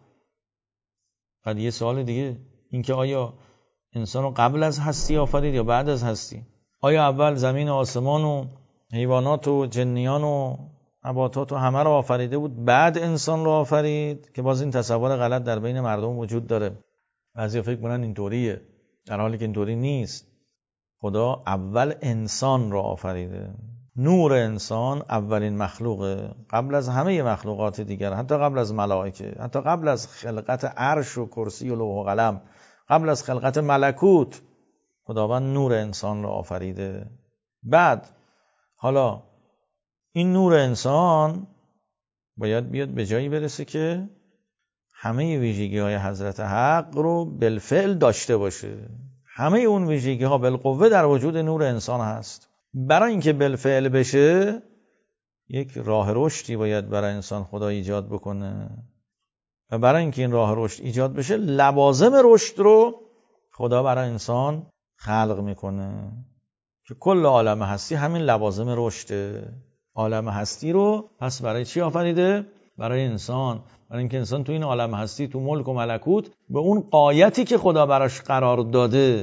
بعد یه سوال دیگه، اینکه آیا انسان رو قبل از هستی آفرید یا بعد از هستی؟ آیا اول زمین و آسمان و حیوانات و جنیان و نباتات و همه رو آفریده بود بعد انسان رو آفرید؟ که باز این تصور غلط در بین مردم وجود داره. بعضی فکر کنن اینطوریه، در حالی که اینطوری نیست. خدا اول انسان رو آفریده. نور انسان اولین مخلوقه، قبل از همه مخلوقات دیگر، حتی قبل از ملائکه، حتی قبل از خلقت عرش و کرسی و لوح و قلم، قبل از خلقت ملکوت. خداوند نور انسان را آفریده. بعد حالا این نور انسان باید بیاد به جایی برسه که همه ویژگی های حضرت حق رو بالفعل داشته باشه. همه اون ویژگی ها بالقوه در وجود نور انسان هست. برای اینکه بالفعل بشه یک راه رشدی باید برای انسان خدا ایجاد بکنه و برای اینکه این راه رشد ایجاد بشه لوازم رشد رو خدا برای انسان خلق میکنه که کل عالم هستی همین لوازم رشده. عالم هستی رو پس برای چی آفریده؟ برای انسان. برای اینکه انسان تو این عالم هستی، تو ملک و ملکوت، به اون غایتی که خدا براش قرار داده،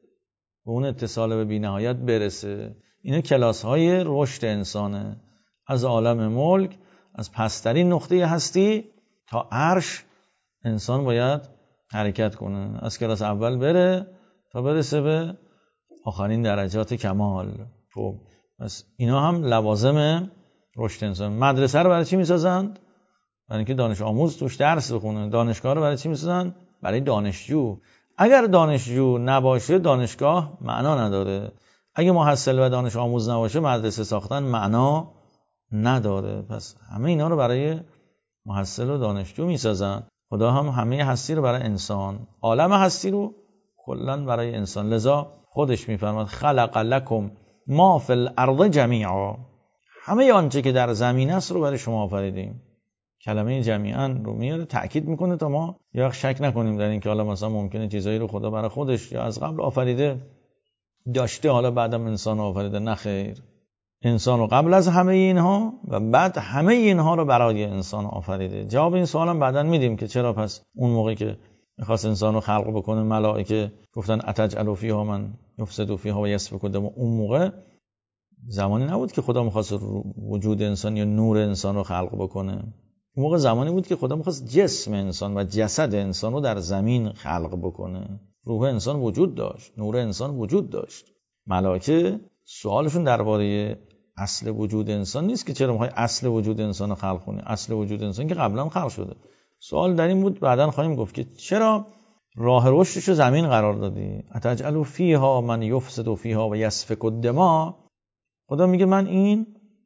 به اون اتصال به بی‌نهایت برسه. اینا کلاس های رشد انسانه. از عالم ملک، از پسترین نقطه هستی تا عرش انسان باید حرکت کنه. از کلاس اول بره تا برسه به آخرین درجات کمال. خب پس اینا هم لوازم رشد انسان. مدرسه رو برای چی میسازند؟ برای اینکه دانش آموز توش درس بخونه. دانشگاه رو برای چی میسازند؟ برای دانشجو. اگر دانشجو نباشه دانشگاه معنا نداره. اگه محصل و دانش آموز نباشه مدرسه ساختن معنا نداره. پس همه اینا رو برای محصل و دانشجو میسازن. خدا هم همه هستی رو برای انسان، عالم هستی رو کلاً برای انسان. لذا خودش میفرماد خلق لکم ما فی الارض جمیعا، همه آنچه که در زمین است رو برای شما آفریدیم. کلمه جمیعا رو میاره تأکید میکنه تا ما یه وقت شک نکنیم در این که حالا مثلا ممکنه چیزایی رو خدا برای خودش یا از قبل آفریده داشته حالا بعدم انسان آفریده. نه خیر، انسان رو قبل از همه اینها و بعد همه اینها رو برای انسان آفریده. جواب این سوالم بعداً میدیم که چرا پس اون موقع که میخواست انسان رو خلق بکنه ملائکه گفتن اتجعل فیها من یفسد فیها و یسفک الدم. اون موقع زمانی نبود که خدا میخواست وجود انسان یا نور انسان رو خلق بکنه. اون موقع زمانی بود که خدا میخواست جسم انسان و جسد انسان رو در زمین خلق بکنه. روح انسان وجود داشت، نور انسان وجود داشت. ملائکه سوالشون درباره اصل وجود انسان نیست که چرا میخوای اصل وجود انسان رو خلق کنی. اصل وجود انسان که قبلا خلق شده. سوال در این بود، بعداً خواهیم گفت که چرا راه رشدش رو زمین قرار دادی. اتجعل فیها من یفسد فیها و یسفک الدماء. خدا میگه من این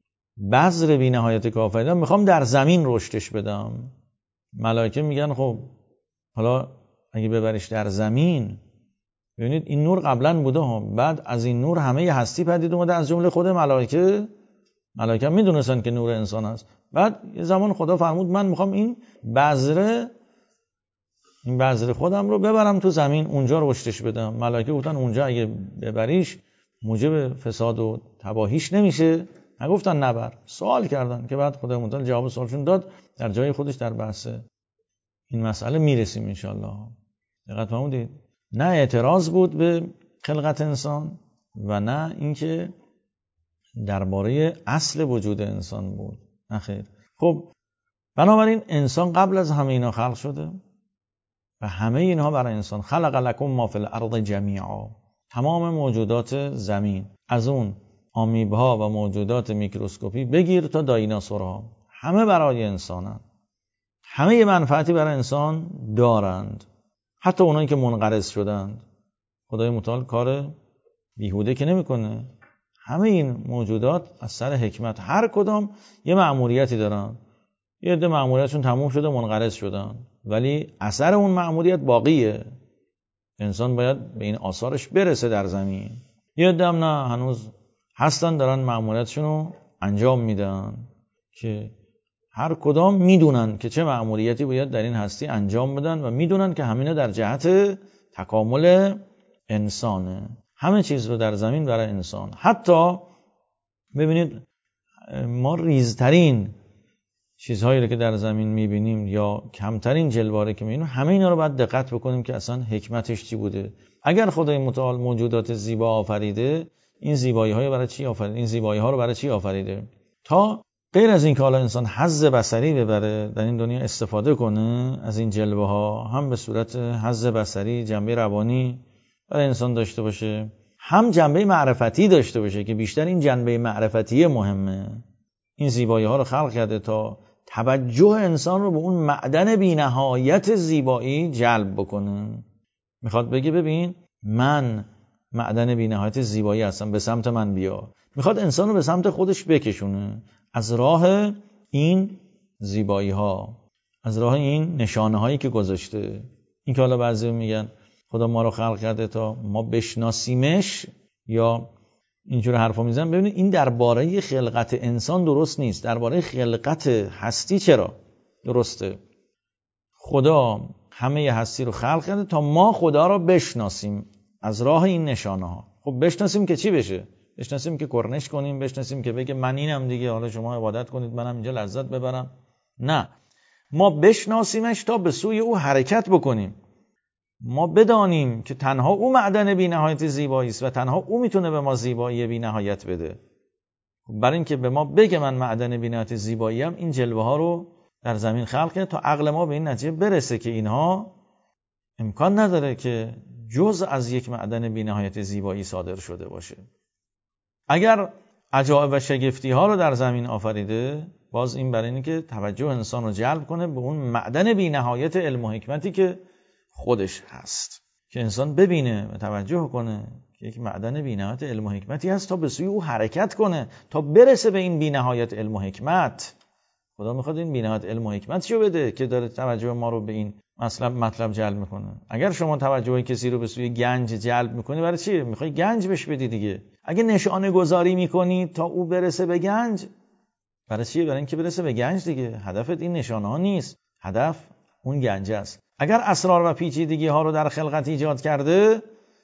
بذر بی نهایت که آفریدم میخوام در زمین رشدش بدم. ملائکه میگن خب حالا اگه ببریش در زمین، ببینید این نور قبلا بوده ها، بعد از این نور همه هستی پدید اومده از جمله خود ملائکه. ملائکه میدونستن که نور انسان است. بعد یه زمان خدا فرمود من میخوام این بذر این بذر خودم رو ببرم تو زمین، اونجا رشدش بدم. ملائکه گفتن اونجا اگه ببریش موجب فساد و تباهیش نمیشه؟ نگفتن نبر، سوال کردن که بعد خدا متعال جواب سوالشون داد. در جای خودش در بحث این مسئله میرسیم ان شاء الله. دقت فرمودید؟ نه اعتراض بود به خلقت انسان و نه اینکه درباره اصل وجود انسان بود. نه خیر. خب بنابراین انسان قبل از همه اینا خلق شده و همه اینها برای انسان. خلق لکم ما فی الارض جمیعا. تمام موجودات زمین، از اون آمیبها و موجودات میکروسکوپی بگیر تا دایناسورها، همه برای انسانن. همه یه منفعتی برای انسان دارند، حتی اونایی که منقرض شدند. خدای متعال کار بیهوده که نمیکنه. همه این موجودات از سر حکمت هر کدام یه مأموریتی دارن. یه عده مأموریتشون تموم شده منقرض شدن، ولی اثر اون مأموریت باقیه. انسان باید به این آثارش برسه در زمین. یه عده هم نه، هنوز هستن دارن مأموریتشون رو انجام میدن که هر کدام میدونن که چه مأموریتی باید در این هستی انجام بدن و میدونن که همینه در جهت تکامل انسانه. همه چیز رو در زمین برای انسان. حتی ببینید ما ریزترین چیزهایی رو که در زمین میبینیم یا کمترین جلوه‌ای که میبینیم، همه اینا رو باید دقت بکنیم که اصلا حکمتش چی بوده. اگر خدای متعال موجودات زیبا آفریده، این زیبایی‌ها رو برای چی آفریده؟ این زیبایی‌ها رو برای چی آفریده؟ تا غیر از این که حالا انسان حظ بصری ببره، در این دنیا استفاده کنه از این جلوه‌ها، هم به صورت حظ بصری، جنبه روانی برای انسان داشته باشه، هم جنبه معرفتی داشته باشه که بیشتر این جنبه معرفتی مهمه. این زیبایی‌ها رو خلق کرده تا توجه انسان رو به اون معدن بی‌نهایت زیبایی جلب بکنه. میخواد بگه ببین من معدن بی‌نهایت زیبایی هستم، به سمت من بیا. میخواد انسان رو به سمت خودش بکشونه از راه این زیبایی ها، از راه این نشانه هایی که گذاشته. این که حالا بعضی میگن خدا ما رو خلق کرده تا ما بشناسیمش یا اینجور حرفا میزنن. ببینید این درباره خلقت انسان درست نیست، درباره خلقت هستی چرا درسته. خدا همه هستی رو خلق کرده تا ما خدا رو بشناسیم از راه این نشانه ها. خب بشناسیم که چی بشه؟ بشناسیم که کرنش کنیم، بشناسیم که بگه من اینم دیگه، حالا شما عبادت کنید منم اینجا لذت ببرم؟ نه، ما بشناسیمش تا به سوی او حرکت بکنیم. ما بدانیم که تنها او معدن بی‌نهایت زیبایی است و تنها او میتونه به ما زیبایی بی‌نهایت بده. برای اینکه به ما بگه من معدن بی‌نهایت زیبایی ام، این جلوه ها رو در زمین خلق کرد تا عقل ما به این نتیجه برسه که اینها امکان نداره که جز از یک معدن بی‌نهایت زیبایی صادر شده باشه. اگر عجایب و شگفتی ها رو در زمین آفریده، باز این برای اینه که توجه انسان رو جلب کنه به اون معدن بی‌نهایت علم و حکمتی که خودش هست، که انسان ببینه و توجه کنه که یک معدن بی‌نهایت علم و حکمتی هست تا به سوی او حرکت کنه تا برسه به این بی‌نهایت علم و حکمت. خدا میخواد این بی‌نهایت علم و حکمتشو بده که داره توجه ما رو به این مطلب مطلب جلب میکنه. اگر شما توجه کسی رو به سوی گنج جلب میکنی، برای چی؟ میخوای گنج بهش بدی دیگه. اگه نشانه گذاری میکنی تا او برسه به گنج، برای چی؟ برای اینکه برسه به گنج دیگه. هدفت این نشانه ها نیست، هدف اون گنج است. اگر اسرار و پیچیدگی ها رو در خلقت ایجاد کرده،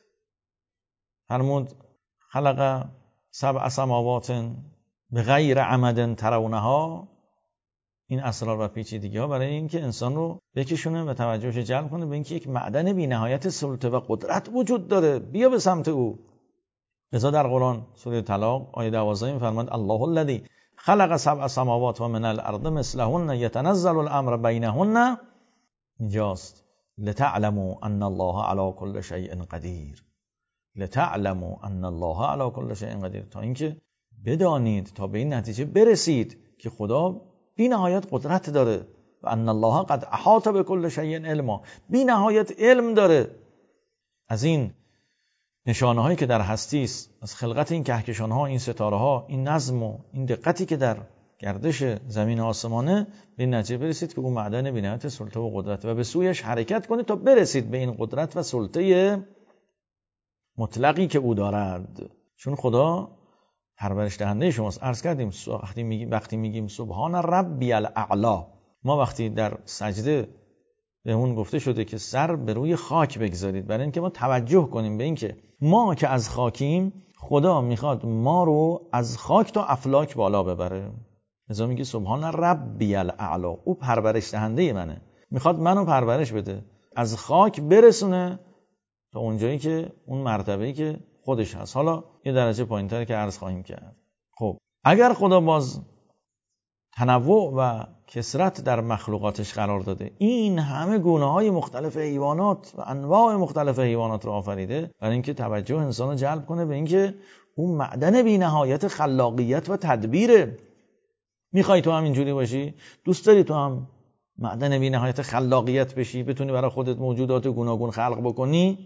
فرمود خلق سبع سماوات بغیر عمد ترونها، این اسرار و پیچیدگی ها برای اینکه انسان رو بکشونه و توجهش جلب کنه به اینکه یک معدن بی‌نهایت سلطه و قدرت وجود داره، بیا به سمت او. لذا در قرآن سوره طلاق آیه دوازده میفرماید الله الذی خلق سبع سماوات و من الارض مثلهن یتنزل الامر بینهن. اینجاست لتعلموا ان الله علی کل شیء قدیر. لتعلموا ان الله علی کل شیء قدیر، تا اینکه بدانید، تا به این نتیجه برسید که خدا بی نهایت قدرت داره و ان الله قد احاط بكل شیء علما، بی نهایت علم داره از این نشانه هایی که در هستی است، از خلقت این کهکشان ها، این ستاره ها، این نظم و این دقتی که در گردش زمین و آسمانه. به این نتیجه برسید که اون معدن بی نهایت سلطه و قدرت و به سویش حرکت کنید تا برسید به این قدرت و سلطه مطلقی که او دارد. چون خدا پرورش دهنده شماست. عرض کردیم وقتی میگیم وقتی میگیم سبحان ربی الاعلا، ما وقتی در سجده به اون گفته شده که سر به روی خاک بگذارید، برای اینکه ما توجه کنیم به اینکه ما که از خاکیم، خدا میخواد ما رو از خاک تا افلاک بالا ببره. لذا میگه سبحان ربی الاعلا، او پرورش دهنده منه، میخواد منو پرورش بده، از خاک برسونه تا اونجایی که اون مرتبه‌ای که خودش هست. حالا یه درجه پایین‌تر که عرض خواهیم کرد. خب اگر خدا باز تنوع و کثرت در مخلوقاتش قرار داده، این همه گونه‌های مختلف حیوانات و انواع مختلف حیوانات رو آفریده برای اینکه توجه انسان رو جلب کنه به اینکه اون معدن بی‌نهایت خلاقیت و تدبیره. میخوای تو هم اینجوری باشی؟ دوست داری تو هم معدن بی‌نهایت خلاقیت بشی، بتونی برای خودت موجودات گوناگون خلق بکنی؟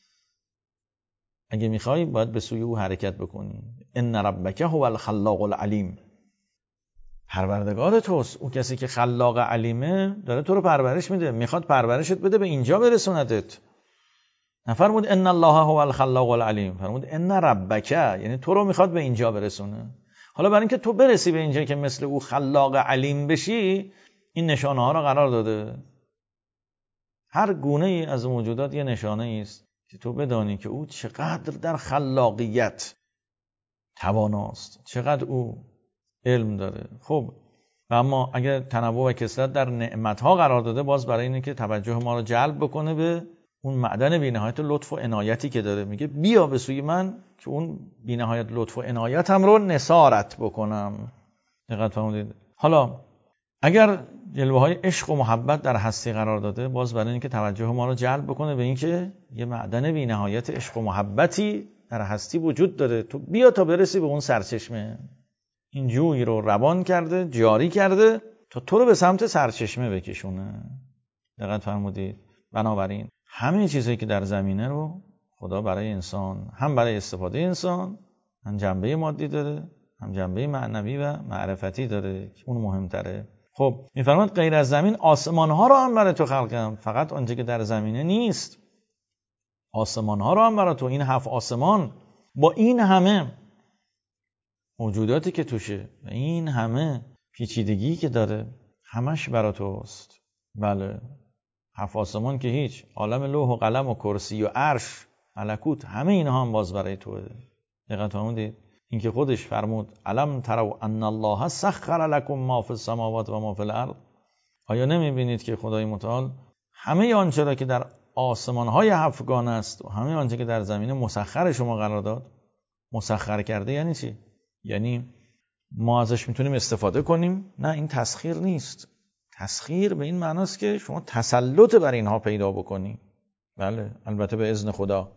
اگه میخوای باید به سوی او حرکت بکنی. ان ربک هو الخلاق العلیم، پروردگار توست، اون کسی که خلاق علیمه داره تو رو پرورش میده، میخواد پرورشت بده به اینجا برسوندت. نفرمود ان الله هو الخلاق العلیم، فرمود ان ربک، یعنی تو رو میخواد به اینجا برسونه. حالا برای اینکه تو برسی به اینجا که مثل او خلاق علیم بشی، این نشانه ها رو قرار داده. هر گونه ای از موجودات یه نشانه است که تو بدانی که او چقدر در خلاقیت تواناست، چقدر او علم داره. خب اما اگر تنوع و کثرت در نعمت‌ها قرار داده، باز برای اینه که توجه ما رو جلب بکنه به اون معدن بی‌نهایت لطف و عنایتی که داره. میگه بیا به سوی من که اون بی‌نهایت لطف و عنایتم رو نثارت بکنم. دقت فرمودید؟ حالا اگر جلوه‌های عشق و محبت در هستی قرار داده، باز برای اینکه توجه ما رو جلب بکنه به اینکه یه معدن بی‌نهایت عشق و محبتی در هستی وجود داره، تو بیا تا برسی به اون سرچشمه. این جوی رو روان کرده، جاری کرده تا تو رو به سمت سرچشمه بکشونه. دقت فرمودید؟ بنابراین همه چیزایی که در زمینه رو خدا برای انسان هم برای استفاده انسان هم جنبه مادی داره، هم جنبه معنوی و معرفتی داره که اون مهمتره. خب میفرماد غیر از زمین آسمان ها رو هم برای تو خلق کردم، فقط آنچه که در زمینه نیست. آسمان ها رو هم برای تو، این هفت آسمان با این همه موجوداتی که توشه و این همه پیچیدگی که داره، همش برای توست. بله، هفت آسمان که هیچ، عالم لوح و قلم و کرسی و عرش ملکوت، همه اینها هم باز برای توه. دقیقاً فرمودید این که خودش فرمود الم تروا ان الله سخر لكم ما فی السماوات و ما فی الارض. آیا نمیبینید که خدای متعال همه آنچه را که در آسمان‌های هفتگانه است و همه آنچه که در زمین مسخر شما قرار داد؟ مسخر کرده یعنی چی؟ یعنی ما ازش میتونیم استفاده کنیم؟ نه، این تسخیر نیست. تسخیر به این معناست که شما تسلط بر اینها پیدا بکنی. بله، البته به اذن خدا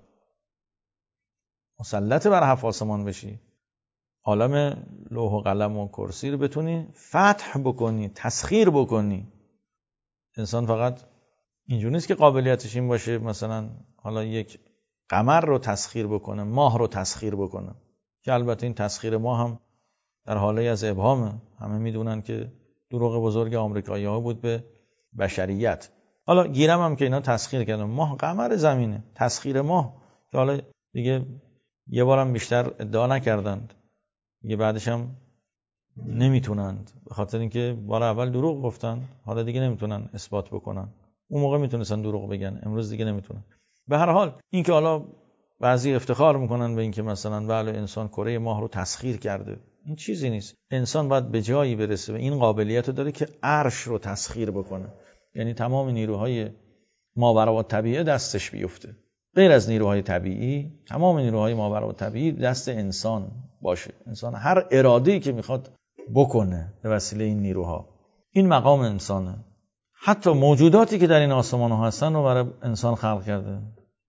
مسلط بر هفت آسمان بشی، عالم لوح و قلم و کرسی رو بتونی فتح بکنی، تسخیر بکنی. انسان فقط اینجوری نیست که قابلیتش این باشه مثلا حالا یک قمر رو تسخیر بکنه، ماه رو تسخیر بکنه، که البته این تسخیر ماه هم در حاله از ابهامه. همه میدونن که دروغ بزرگ آمریکایی‌ها بود به بشریت. حالا گیرم هم که اینا تسخیر کردن، ماه قمر زمینه، تسخیر ماه که حالا دیگه یه بارم بیشتر ادعا نکردند، دیگه بعدش هم نمیتونند، به خاطر اینکه بار اول دروغ گفتن، حالا دیگه نمیتونن اثبات بکنن. اون موقع میتونستن دروغ بگن، امروز دیگه نمیتونن. به هر حال این که حالا بعضی افتخار میکنن به این که مثلا بله انسان کره ماه رو تسخیر کرده، این چیزی نیست. انسان باید به جایی برسه و این قابلیت رو داره که عرش رو تسخیر بکنه، یعنی تمام نیروهای ماوراء الطبیعه دستش بیفته. غیر از نیروهای طبیعی، تمام نیروهای ماوراء الطبیعه دست انسان باشه. انسان هر اراده‌ای که میخواد بکنه به وسیله این نیروها. این مقام انسانه. حتی موجوداتی که در این آسمان ها هستن رو برای انسان خلق کرده.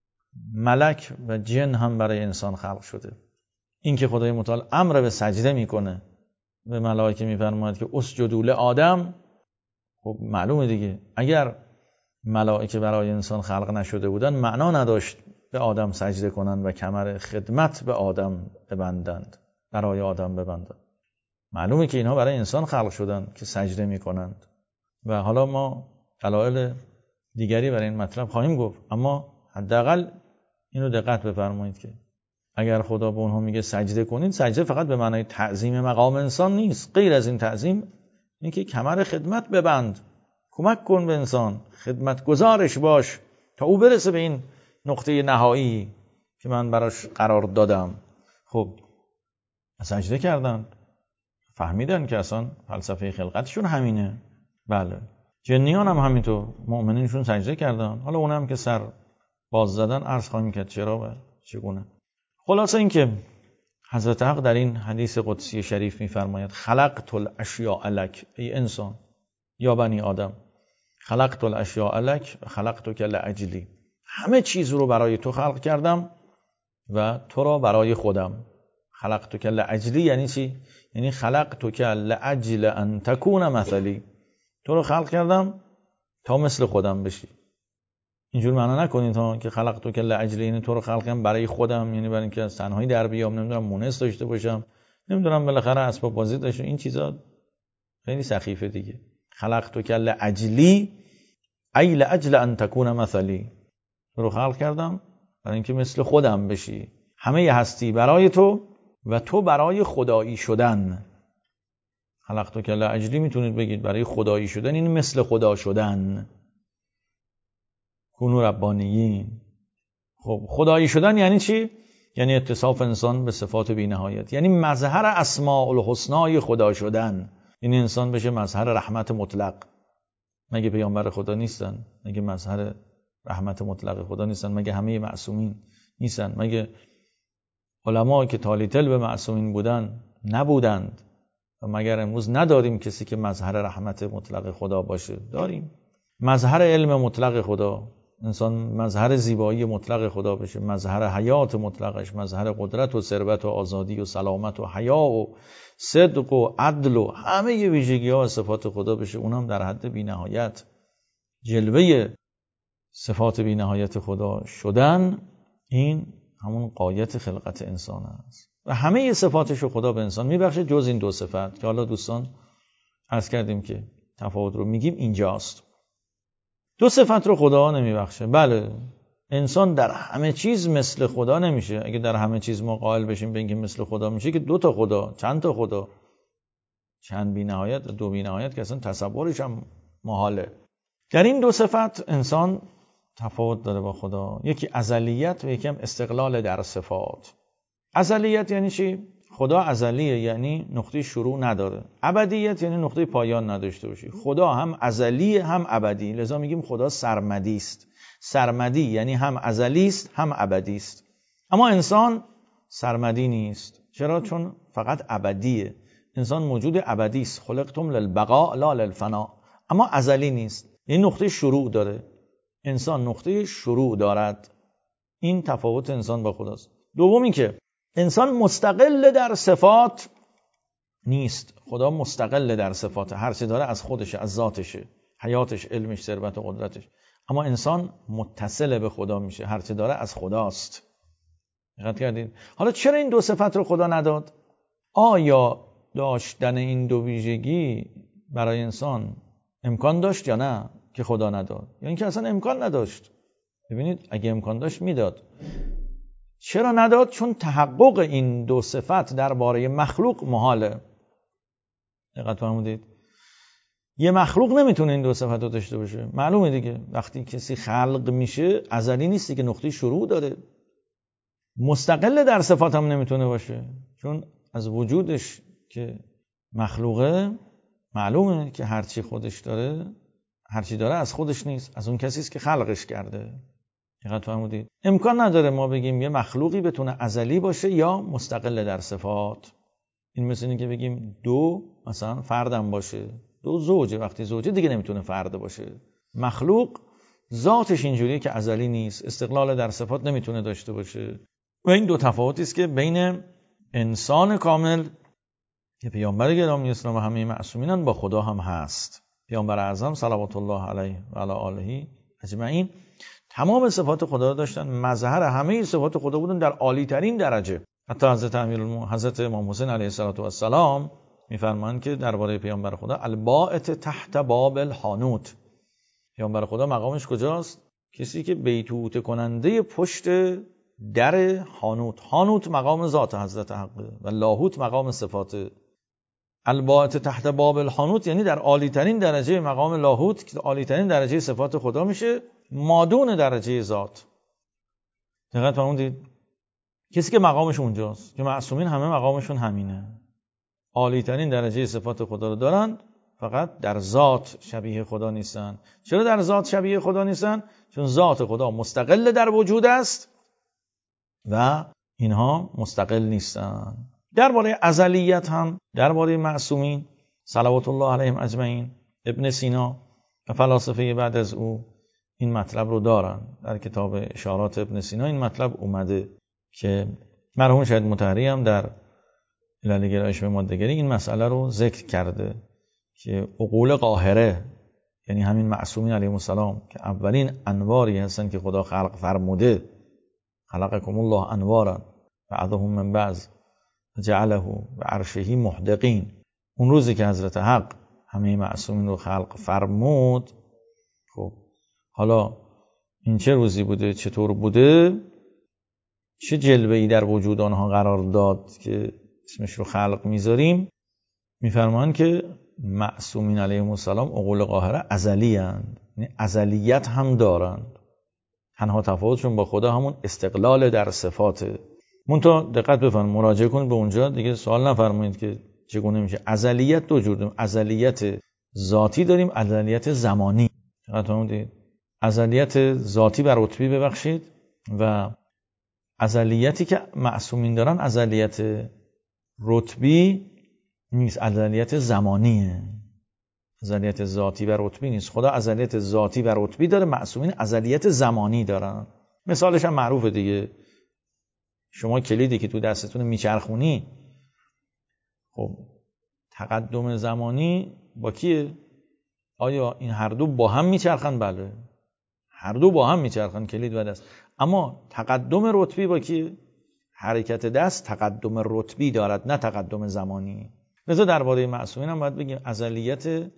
ملک و جن هم برای انسان خلق شده. این که خدای متعال امر به سجده میکنه، به ملائکه میفرماید که اسجدوا لآدم، خب معلومه دیگه اگر ملائکه برای انسان خلق نشده بودن معنا نداشت به آدم سجده کنند و کمر خدمت به آدم ببندند، برای آدم ببندند. معلومه که اینها برای انسان خلق شدن که سجده میکنند. و حالا ما دلایل دیگری برای این مطلب خواهیم گفت، اما حداقل اینو دقت بفرمایید که اگر خدا به اونها میگه سجده کنید، سجده فقط به معنای تعظیم مقام انسان نیست. غیر از این تعظیم این که کمر خدمت ببند، کمک کن به انسان، خدمت گزارش باش تا او برسه به این نقطه نهایی که من براش قرار دادم. خب سجده کردن، فهمیدن که اصلا فلسفه خلقتشون همینه. بله، جنیان هم همینطور، مؤمنینشون سجده کردن. حالا اونم که سر باز زدن عرض خواهیم کرد چرا و چگونه. خلاصه این که حضرت حق در این حدیث قدسی شریف میفرماید خلقت الاشیاء لک، ای انسان یا بنی آدم، خلقت الاشیاء لک و خلقتک لاجلی، همه چیز رو برای تو خلق کردم و تو را برای خودم. خلقتک لاجلی یعنی چی؟ یعنی خلقتک لاجل ان تکون مثلی، تو رو خلق کردم تا مثل خودم بشی. اینجور معنا نکنید ها که خلقتک لاجلی یعنی تو رو خلق کردم برای خودم، یعنی برای اینکه از تنهایی در بیام، نمیدونم مونس داشته باشم، نمیدونم بالاخره اسباب بازی داشته، این چیزا خیلی سخیفه دیگه. خلقتک لاجلی ای لاجل ان تکون مثلی، تو رو خلق کردم برای اینکه مثل خودم بشی. همه هستی برای تو و تو برای خدایی شدن. خلقتک لاجلی میتونید بگید برای خدایی شدن، این مثل خدا شدن. کونوا ربانیین. خب خدایی شدن یعنی چی؟ یعنی اتصاف انسان به صفات بی‌نهایت، یعنی مظهر اسماء الحسنای خدا شدن. این انسان بشه مظهر رحمت مطلق. مگه پیامبر خدا نیستن؟ مگه مظهر رحمت مطلق خدا نیستن؟ مگه همه معصومین نیستن؟ مگه علمایی که تالیتل به معصومین بودن نبودند؟ و مگر امروز نداریم کسی که مظهر رحمت مطلق خدا باشه؟ داریم. مظهر علم مطلق خدا، انسان مظهر زیبایی مطلق خدا بشه، مظهر حیات مطلقش، مظهر قدرت و ثروت و آزادی و سلامت و حیا و صدق و عدل و همه ویژگی‌ها و صفات خدا بشه، اونم در حد بی‌نهایت. جلوه صفات بی‌نهایت خدا شدن این همون غایت خلقت انسان است و همه صفاتش رو خدا به انسان میبخشه جز این دو صفت که حالا دوستان عرض کردیم که تفاوت رو میگیم اینجاست. دو صفت رو خدا نمیبخشه. بله انسان در همه چیز مثل خدا نمیشه. اگه در همه چیز ما قائل بشیم به اینکه مثل خدا میشه که دو تا خدا، چند تا خدا، چند بی نهایت، دو بی نهایت که اصلا تصورش هم محاله. در این دو صفت انسان تفاوت داره با خدا. یکی ازلیت و یکی هم استقلال در صفات. ازلیت یعنی چی؟ خدا ازلیه، یعنی نقطه شروع نداره. ابدیت یعنی نقطه پایان نداشته باشی. خدا هم ازلیه هم ابدی، لذا میگیم خدا سرمدی است. سرمدی یعنی هم ازلی است هم ابدی است. اما انسان سرمدی نیست. چرا؟ چون فقط ابدیه. انسان موجود ابدی است. خلقتم للبقاء لا للفنا. اما ازلی نیست. این نقطه شروع داره. انسان نقطه شروع دارد. این تفاوت انسان با خداست. دومی که انسان مستقل در صفات نیست. خدا مستقل در صفات، هر چی داره از خودشه، از ذاتشه، حیاتش، علمش، ثروت و قدرتش. اما انسان متصل به خدا میشه، هر چی داره از خداست. دقت کردید؟ حالا چرا این دو صفت رو خدا نداد؟ آیا داشتن این دو ویژگی برای انسان امکان داشت یا نه که خدا نداد؟ یا اینکه اصلا امکان نداشت؟ ببینید اگه امکان داشت میداد. چرا نداد؟ چون تحقق این دو صفت درباره مخلوق محاله. دقت فرمودید؟ یه مخلوق نمیتونه این دو صفت رو داشته باشه. معلومه دیگه وقتی کسی خلق میشه ازلی نیستی که نقطه شروع داره. مستقل در صفات هم نمیتونه باشه، چون از وجودش که مخلوقه معلومه که هرچی خودش داره، هرچی داره از خودش نیست، از اون کسی است که خلقش کرده. دقت فرمودید؟ امکان نداره ما بگیم یه مخلوقی بتونه ازلی باشه یا مستقل در صفات. این مثل اینه که بگیم دو مثلا فردم باشه، دو زوجه، وقتی زوجه دیگه نمیتونه فرد باشه. مخلوق ذاتش اینجوریه که ازلی نیست، استقلال در صفات نمیتونه داشته باشه. و این دو تفاوتی است که بین انسان کامل که پیامبر گرامی اسلام و همه معصومینن با خدا هم هست. پیامبر اعظم صلوات الله علیه و علی آله اجمعین تمام صفات خدا رو داشتن، مظهر همه صفات خدا بودن در عالی ترین درجه. حتی حضرت امیرالمومنین حضرت امام حسین علیه السلام میفرمایند که درباره پیامبر خدا البائت تحت باب الحانوت، پیامبر خدا مقامش کجاست؟ کسی که بیتوته کننده پشت در حانوت. حانوت مقام ذات حضرت حقه و لاهوت مقام صفات. البائت تحت باب الحانوت یعنی در عالی ترین درجه مقام لاهوت که عالی ترین درجه صفات خدا میشه، مادون درجه ذات. دقت فرمودید؟ کسی که مقامش اونجاست، که معصومین همه مقامشون همینه، عالی ترین درجه صفات خدا رو دارن، فقط در ذات شبیه خدا نیستن. چرا در ذات شبیه خدا نیستن؟ چون ذات خدا مستقل در وجود است و اینها مستقل نیستن. درباره ازلیت هم درباره معصومین صلوات الله علیهم اجمعین، ابن سینا و فلاسفه بعد از او این مطلب رو دارن. در کتاب اشارات ابن سینا این مطلب اومده که مرحوم شهید مطهری هم در علل گرایش به ماده‌گری این مسئله رو ذکر کرده که عقول قاهره، یعنی همین معصومین علیهم السلام که اولین انواری هستن که خدا خلق فرموده، خلقکم الله انوارا بعضهم من بعض جعله به عرشه محدقین. اون روزی که حضرت حق همه معصومین رو خلق فرمود، خب حالا این چه روزی بوده، چطور بوده، چه جلوه‌ای در وجود آنها قرار داد که اسمش رو خلق میذاریم؟ میفرمان که معصومین علیهم السلام عقول قاهره ازلی اند، یعنی ازلیت هم دارند. تنها تفاوتشون با خدا همون استقلال در صفاته. منتها دقت بفرمایید، مراجعه کنید به اونجا دیگه، سوال نفرمایید که چگونه میشه. ازلیت دو جور داریم، ازلیت ذاتی داریم، ازلیت زمانی. دقت فرمودید؟ ازلیت ذاتی بر رتبی ببخشید و ازلیتی که معصومین دارن ازلیت رتبی نیست، ازلیت زمانیه. ازلیت ذاتی و رتبی نیست. خدا ازلیت ذاتی و رتبی داره، معصومین ازلیت زمانی دارن. مثالش هم معروفه دیگه. شما کلیدی که تو دستتون میچرخونی، خب تقدم زمانی با کیه؟ آیا این هر دو با هم میچرخن؟ بله، هر دو با هم میچرخن، کلید و دست. اما تقدم رتبی با که حرکت دست تقدم رتبی دارد، نه تقدم زمانی. لذا درباره معصومین هم باید بگیم ازلیت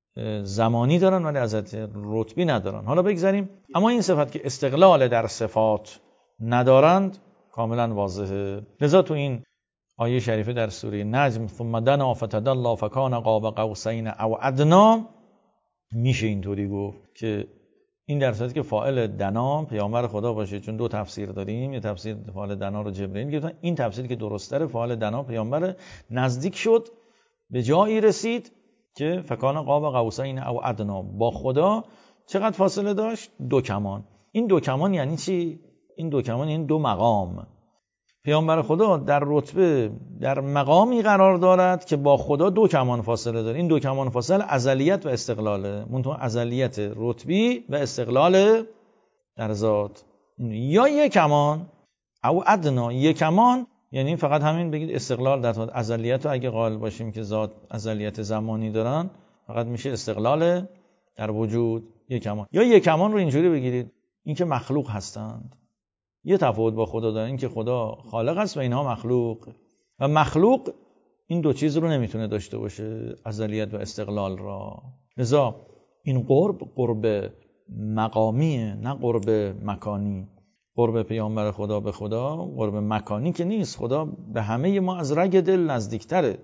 زمانی دارن ولی ازلیت رتبی ندارن. حالا بگذاریم، اما این صفت که استقلال در صفات ندارند کاملا واضحه. لذا تو این آیه شریفه در سوره نجم ثم دنا فتدلی فکان قاب قوسین او ادنی میشه اینطوری گفت که این در صورتی که فاعل دنا پیامبر خدا باشه، چون دو تفسیر داریم، یه تفسیر فاعل دنا رو جبرئیل گفتن، این تفسیری که درست‌تره فاعل دنا پیامبر نزدیک شد، به جایی رسید که فکان قاب قوسین او ادنی، با خدا چقدر فاصله داشت؟ دو کمان. این دو کمان یعنی چی؟ این دو کمان یعنی دو مقام. پیامبر خدا در رتبه در مقامی قرار دارد که با خدا دو کمان فاصله داره. این دو کمان فاصله ازلیت و استقلاله، منتها ازلیت رتبی و استقلال در ذات. یا یک کمان او ادنا، یک کمان یعنی فقط همین بگید استقلال در ذات. ازلیت رو اگه قائل باشیم که ذات ازلیت زمانی دارن فقط میشه استقلال در وجود یک کمان. یا یک کمان رو اینجوری بگیرید، این که مخلوق هستند، یه تفاوت با خدا دارن، این که خدا خالق است و اینها مخلوق، و مخلوق این دو چیز رو نمیتونه داشته باشه، ازلیت و استقلال را. لذا این قرب قرب مقامیه، نه قرب مکانی. قرب پیامبر خدا به خدا قرب مکانی که نیست، خدا به همه ما از رگ دل نزدیکتره،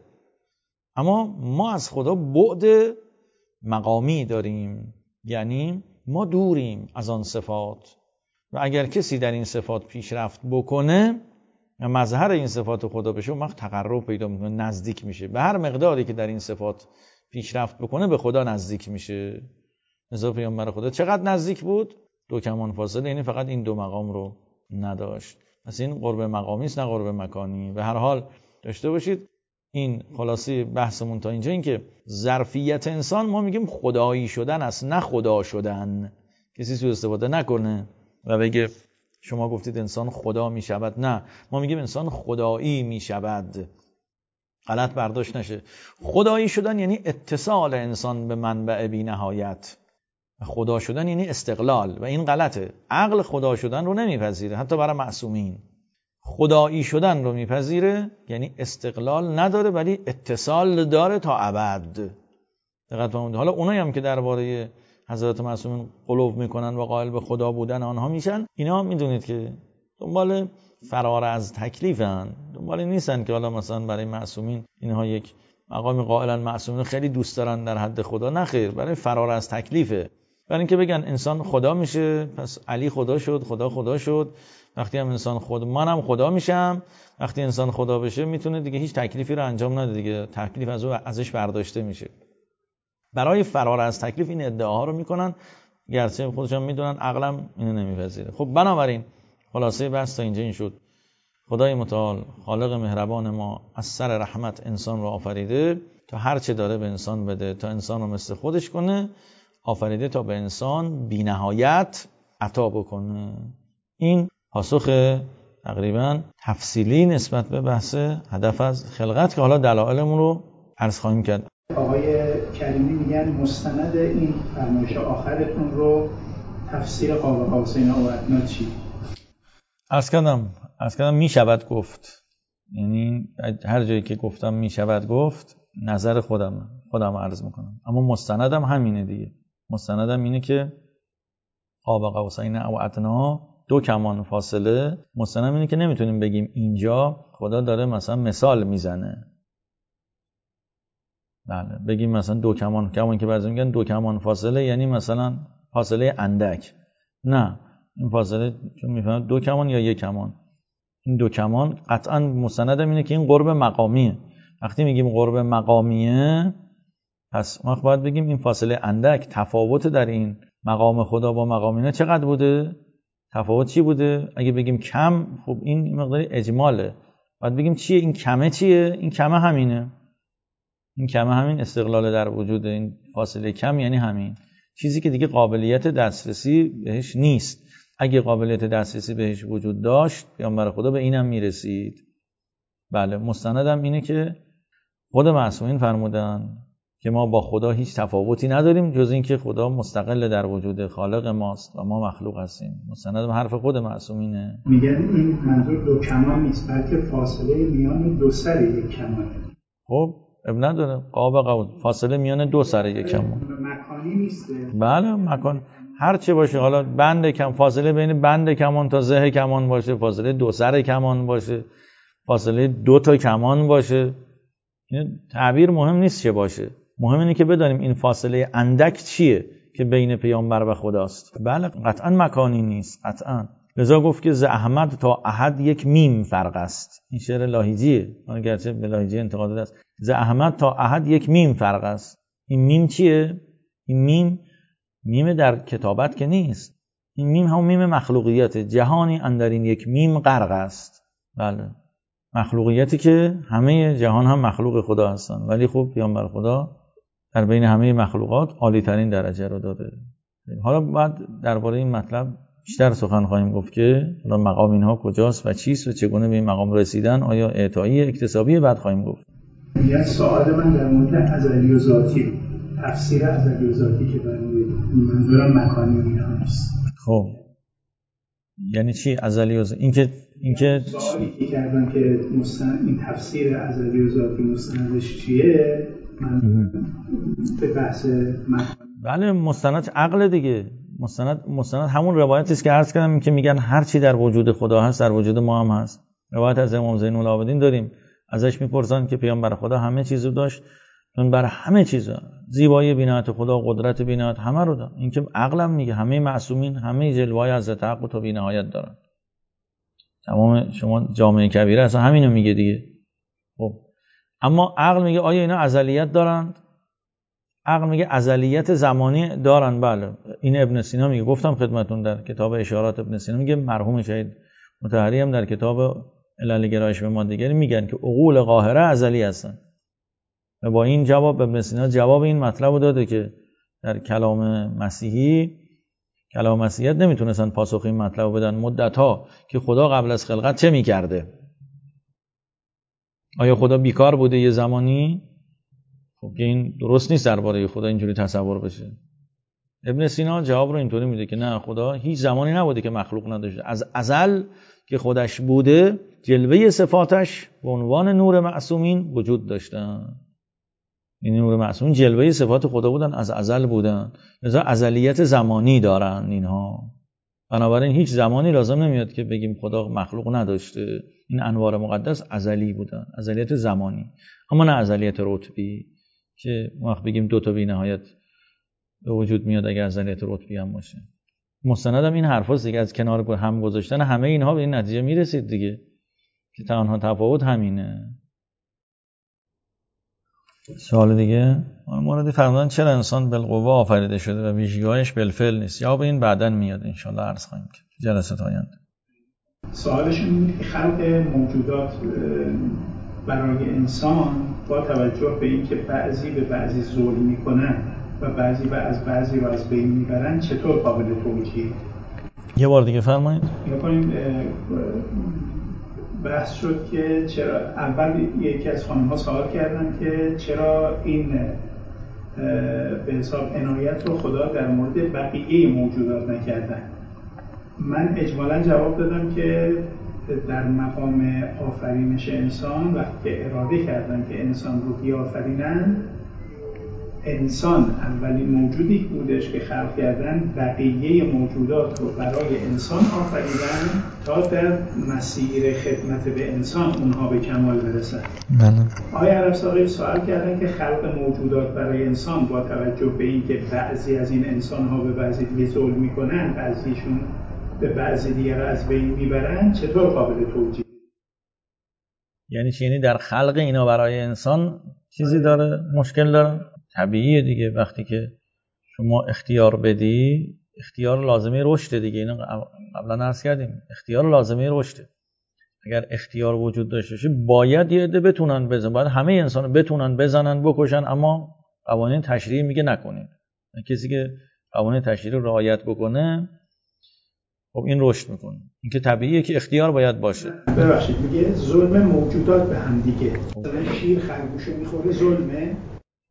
اما ما از خدا بعد مقامی داریم، یعنی ما دوریم از آن صفات. و اگر کسی در این صفات پیشرفت بکنه و مظهر این صفات خدا بشه، اون وقت تقرب پیدا میکنه، نزدیک میشه. به هر مقداری که در این صفات پیشرفت بکنه به خدا نزدیک میشه. لذا پیامبر خدا چقدر نزدیک بود؟ دو کمان فاصله، یعنی فقط این دو مقام رو نداشت. پس این قرب مقامی است نه قرب مکانی. به هر حال داشته باشید این خلاصه بحثمون تا اینجا، این که ظرفیت انسان ما میگیم خدایی شدن است، نه خدا شدن. کسی سوء استفاده نکنه و بگه شما گفتید انسان خدا می شود. نه، ما میگیم انسان خدایی می شود، غلط برداشت نشه. خدایی شدن یعنی اتصال انسان به منبع بی نهایت. خدا شدن یعنی استقلال و این غلطه. عقل خدا شدن رو نمیپذیره، حتی برای معصومین. خدایی شدن رو میپذیره، یعنی استقلال نداره ولی اتصال داره تا ابد. دقت فرمودید. حالا اونایی هم که درباره حضرت معصومین قلوب میکنن و قائل به خدا بودن آنها میشن، اینا میدونید که دنبال فرار از تکلیفن، دنبال نیستن که حالا مثلا برای معصومین اینها یک مقام قائلن معصومین خیلی دوست دارن در حد خدا. نه خیر، برای فرار از تکلیفه. برای اینکه بگن انسان خدا میشه، پس علی خدا شد، خدا خدا شد. وقتی هم انسان خود منم خدا میشم، وقتی انسان خدا بشه میتونه دیگه هیچ تکلیفی رو انجام نده دیگه، تکلیف از او ازش برداشته میشه. برای فرار از تکلیف این ادعاها رو میکنن، گرچه خودشون میدونن عقلم اینو نمیپذیره. خب بنابراین خلاصه بحث تا اینجا این شد. خدای متعال خالق مهربان ما از سر رحمت انسان رو آفریده تا هر چه داره به انسان بده، تا انسان رو مثل خودش کنه. آفریده تا به انسان بی نهایت عطا بکنه. این پاسخ تقریبا تفصیلی نسبت به بحث هدف از خلقت که حالا دلایلمون رو عرض خواهیم کرد.
آقای کریمی میگن مستند این فرمایش آخرتون رو تفسیر قاب قوسین او ادنی چی؟
عرض کردم عرض کردم می شود گفت، یعنی هر جایی که گفتم می شود گفت نظر خودم خودم عرض میکنم، اما مستندم همینه دیگه. مستندم اینه که قاب قوسین او ادنی دو کمان فاصله. مستندم اینه که نمیتونیم بگیم اینجا خدا داره مثلا مثال میزنه، بله بگیم مثلا دو کمان، کمان که بعضی میگن دو کمان فاصله یعنی مثلا فاصله اندک. نه، این فاصله چون میفهمن دو کمان یا یک کمان، این دو کمان قطعا مستندم اینه که این قرب مقامیه. وقتی میگیم قرب مقامیه پس ما باید بگیم این فاصله اندک تفاوت در این مقام خدا با مقام اینا چقدر بوده؟ تفاوت چی بوده؟ اگه بگیم کم، خب این مقدار اجماله. باید بگیم چیه این کمه؟ چیه این کمه؟ همینه. این کمه همین استقلال در وجود. این فاصله کم یعنی همین چیزی که دیگه قابلیت دسترسی بهش نیست. اگه قابلیت دسترسی بهش وجود داشت پیامبر خدا به اینم میرسید. بله مستندم اینه که خود معصومین فرمودن که ما با خدا هیچ تفاوتی نداریم جز اینکه خدا مستقل در وجود خالق ماست و ما مخلوق هستیم. مستند به حرف خود معصومینه.
میگن این منظور دو کمان نیست، بلکه فاصله میان دو سر یک کمانه.
خب اب نداره قاب قبول، فاصله میان دو سر یک کمان
مکانی نیست.
بله مکان هر چه باشه، حالا بند کم، فاصله بین بند کمان تا زه کمان باشه، فاصله دو سر کمان باشه، فاصله دو تا کمان باشه، این تعبیر مهم نیست چه باشه، مهم اینه که بدانیم این فاصله اندک چیه که بین پیامبر و خداست. بله قطعا مکانی نیست، قطعا. لذا گفت که ز احمد تا احد یک میم فرق است. این شعر لاهیجیه، من گرچه به لاهیجی انتقاد است. ز احمد تا احد یک میم فرق است. این میم چیه؟ این میم میم در کتابت که نیست، این میم هم میم مخلوقیت، جهانی اندر این یک میم غرق است. بله مخلوقیتی که همه جهان هم مخلوق خدا هستن، ولی خب پیامبر خدا در بین همه مخلوقات عالی ترین درجه رو داده. حالا بعد درباره این مطلب بیشتر سخن خواهیم گفت که حالا مقام اینها کجاست و چیست و چگونه به این مقام رسیدن، آیا اعطایی اکتسابی، بعد خواهیم گفت.
یه سوال من در مورد ازلی و ذاتی، تفسیر ازلی و ذاتی که برای منظورم مکانی اینها نیست.
خب یعنی چی ازلی و ذاتی؟ اینکه اینکه
سوالی که کردن که مستند این تفسیر ازلی و ذاتی مستندش چیه، من به بحث مکانی.
بله مستند عقل دیگه. مستند مستند همون روایتی است که عرض کردم که میگن هر چی در وجود خدا هست در وجود ما هم هست. روایت از امام زین العابدین داریم، ازش میپرسن که پیامبر خدا همه چیزو داشت، چون بر همه چیزا، زیبایی بینایت خدا، قدرت بینایت همه رو داشت. این که عقلم میگه همه معصومین همه جلوه‌های حضرت حق تا بی‌نهایت دارن. تمام شما جامعه کبیره اصلا همینو میگه دیگه. خب اما عقل میگه آیا اینا ازلیت دارند؟ عقل میگه ازلیت زمانی دارن. بله این ابن سینا میگه، گفتم خدمتون در کتاب اشارات ابن سینا میگه، مرحوم شهید مطهری هم در کتاب علل گرایش به ماده‌گری میگن که عقول قاهره ازلی هستن. و با این جواب ابن سینا جواب این مطلب رو داده که در کلام مسیحی، کلام مسیحیت نمیتونستن پاسخ این مطلب رو بدن مدت‌ها که خدا قبل از خلقت چه میکرده. آیا خدا بیکار بوده یه زمانی؟ خب این درست نیست درباره خدا اینجوری تصور بشه. ابن سینا جواب رو اینطوری میده که نه، خدا هیچ زمانی نبوده که مخلوق نداشته، از ازل که خودش بوده جلوه صفاتش به عنوان نور معصومین وجود داشتن. این نور معصومین جلوه صفات خدا بودن، از ازل بودن، لذا ازلیت زمانی دارن اینها. بنابراین هیچ زمانی لازم نمیاد که بگیم خدا مخلوق نداشته. این انوار مقدس ازلی بودن، ازلیت زمانی، اما نه ازلیت رتبی که وقت بگیم دو تا بی نهایت به وجود میاد اگر ازلیت رتبی هم باشه. مستندم این حرفاست دیگه، از کنار هم گذاشتن همه اینها به این نتیجه میرسید دیگه که تنها تفاوت همینه. سوال دیگه موردی فرمودن چرا انسان بالقوه آفریده شده و ویژگی‌هاش بالفعل نیست؟ یا به این بعداً میاد ان شاء الله عرض خواهیم کرد جلسات آینده.
سوالش اینه که خلق موجودات برای انسان با توجه به اینکه بعضی به بعضی ظلم میکنن و بعضی به از بعضی رو از بین میبرن چطور قابل توجیه؟
یه بار دیگه فرمایید.
می‌کنیم بحث شد که چرا اول یکی از خانم‌ها سوال کردن که چرا این به حساب عنایت رو خدا در مورد بقیه موجودات نکردن. من اجمالاً جواب دادم که در مقام آفرینش انسان وقتی که اراده کردن که انسان رو بیافرینن، انسان اولین موجودی بودش که خلق کردن، بقیه موجودات رو برای انسان آفریدن تا در مسیر خدمت به انسان اونها به کمال برسن. آقای عربساقی سوال کردن که خلق موجودات برای انسان با توجه به اینکه بعضی از این انسان‌ها به بعضی دیگه ظلم میکنن، بعضیشون به بعضی دیگر از بین میبرن، چطور قابل توجیه؟
یعنی چی؟ یعنی در خلق اینا برای انسان چیزی داره، مشکل داره؟ طبیعیه دیگه. وقتی که شما اختیار بدی، اختیار لازمه رشد دیگه. اینو قبلا عرض کردیم، اختیار لازمه رشد. اگر اختیار وجود داشته باشه باید یه عده بتونن بزنن، باید همه انسان بتونن بزنن بکشن، اما قوانین تشریعی میگه نکنید. کسی که قوانین تشریعی رعایت بکنه خب این رشد میکنه. این که طبیعیه که اختیار باید باشه.
ببخشید میگه ظلم موجودات به هم دیگه. مثلا شیر خرگوش میخوره ظلمه.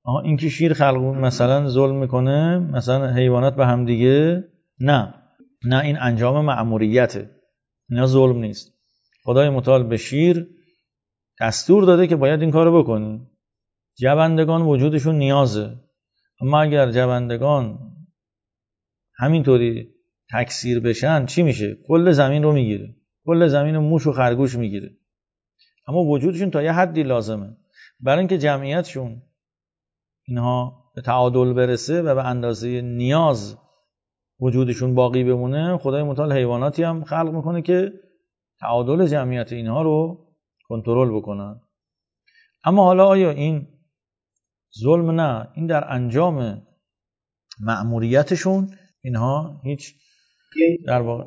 آها این که شیر خلق مثلا ظلم میکنه مثلا حیوانات به هم دیگه، نه نه، این انجام مأموریته، اینا ظلم نیست. خدای متعال به شیر دستور داده که باید این کارو بکنی. جوندگان وجودشون نیازه، اما اگر جوندگان همینطوری تکثیر بشن چی میشه؟ کل زمین رو میگیره، کل زمین رو موش و خرگوش میگیره. اما وجودشون تا یه حدی لازمه برای اینکه جمعیتشون اینها به تعادل برسه و به اندازه نیاز وجودشون باقی بمونه. خدای متعال حیواناتی هم خلق میکنه که تعادل جمعیت اینها رو کنترل بکنن. اما حالا آیا این ظلم؟ نه، این در انجام مأموریتشون اینها هیچ در واقع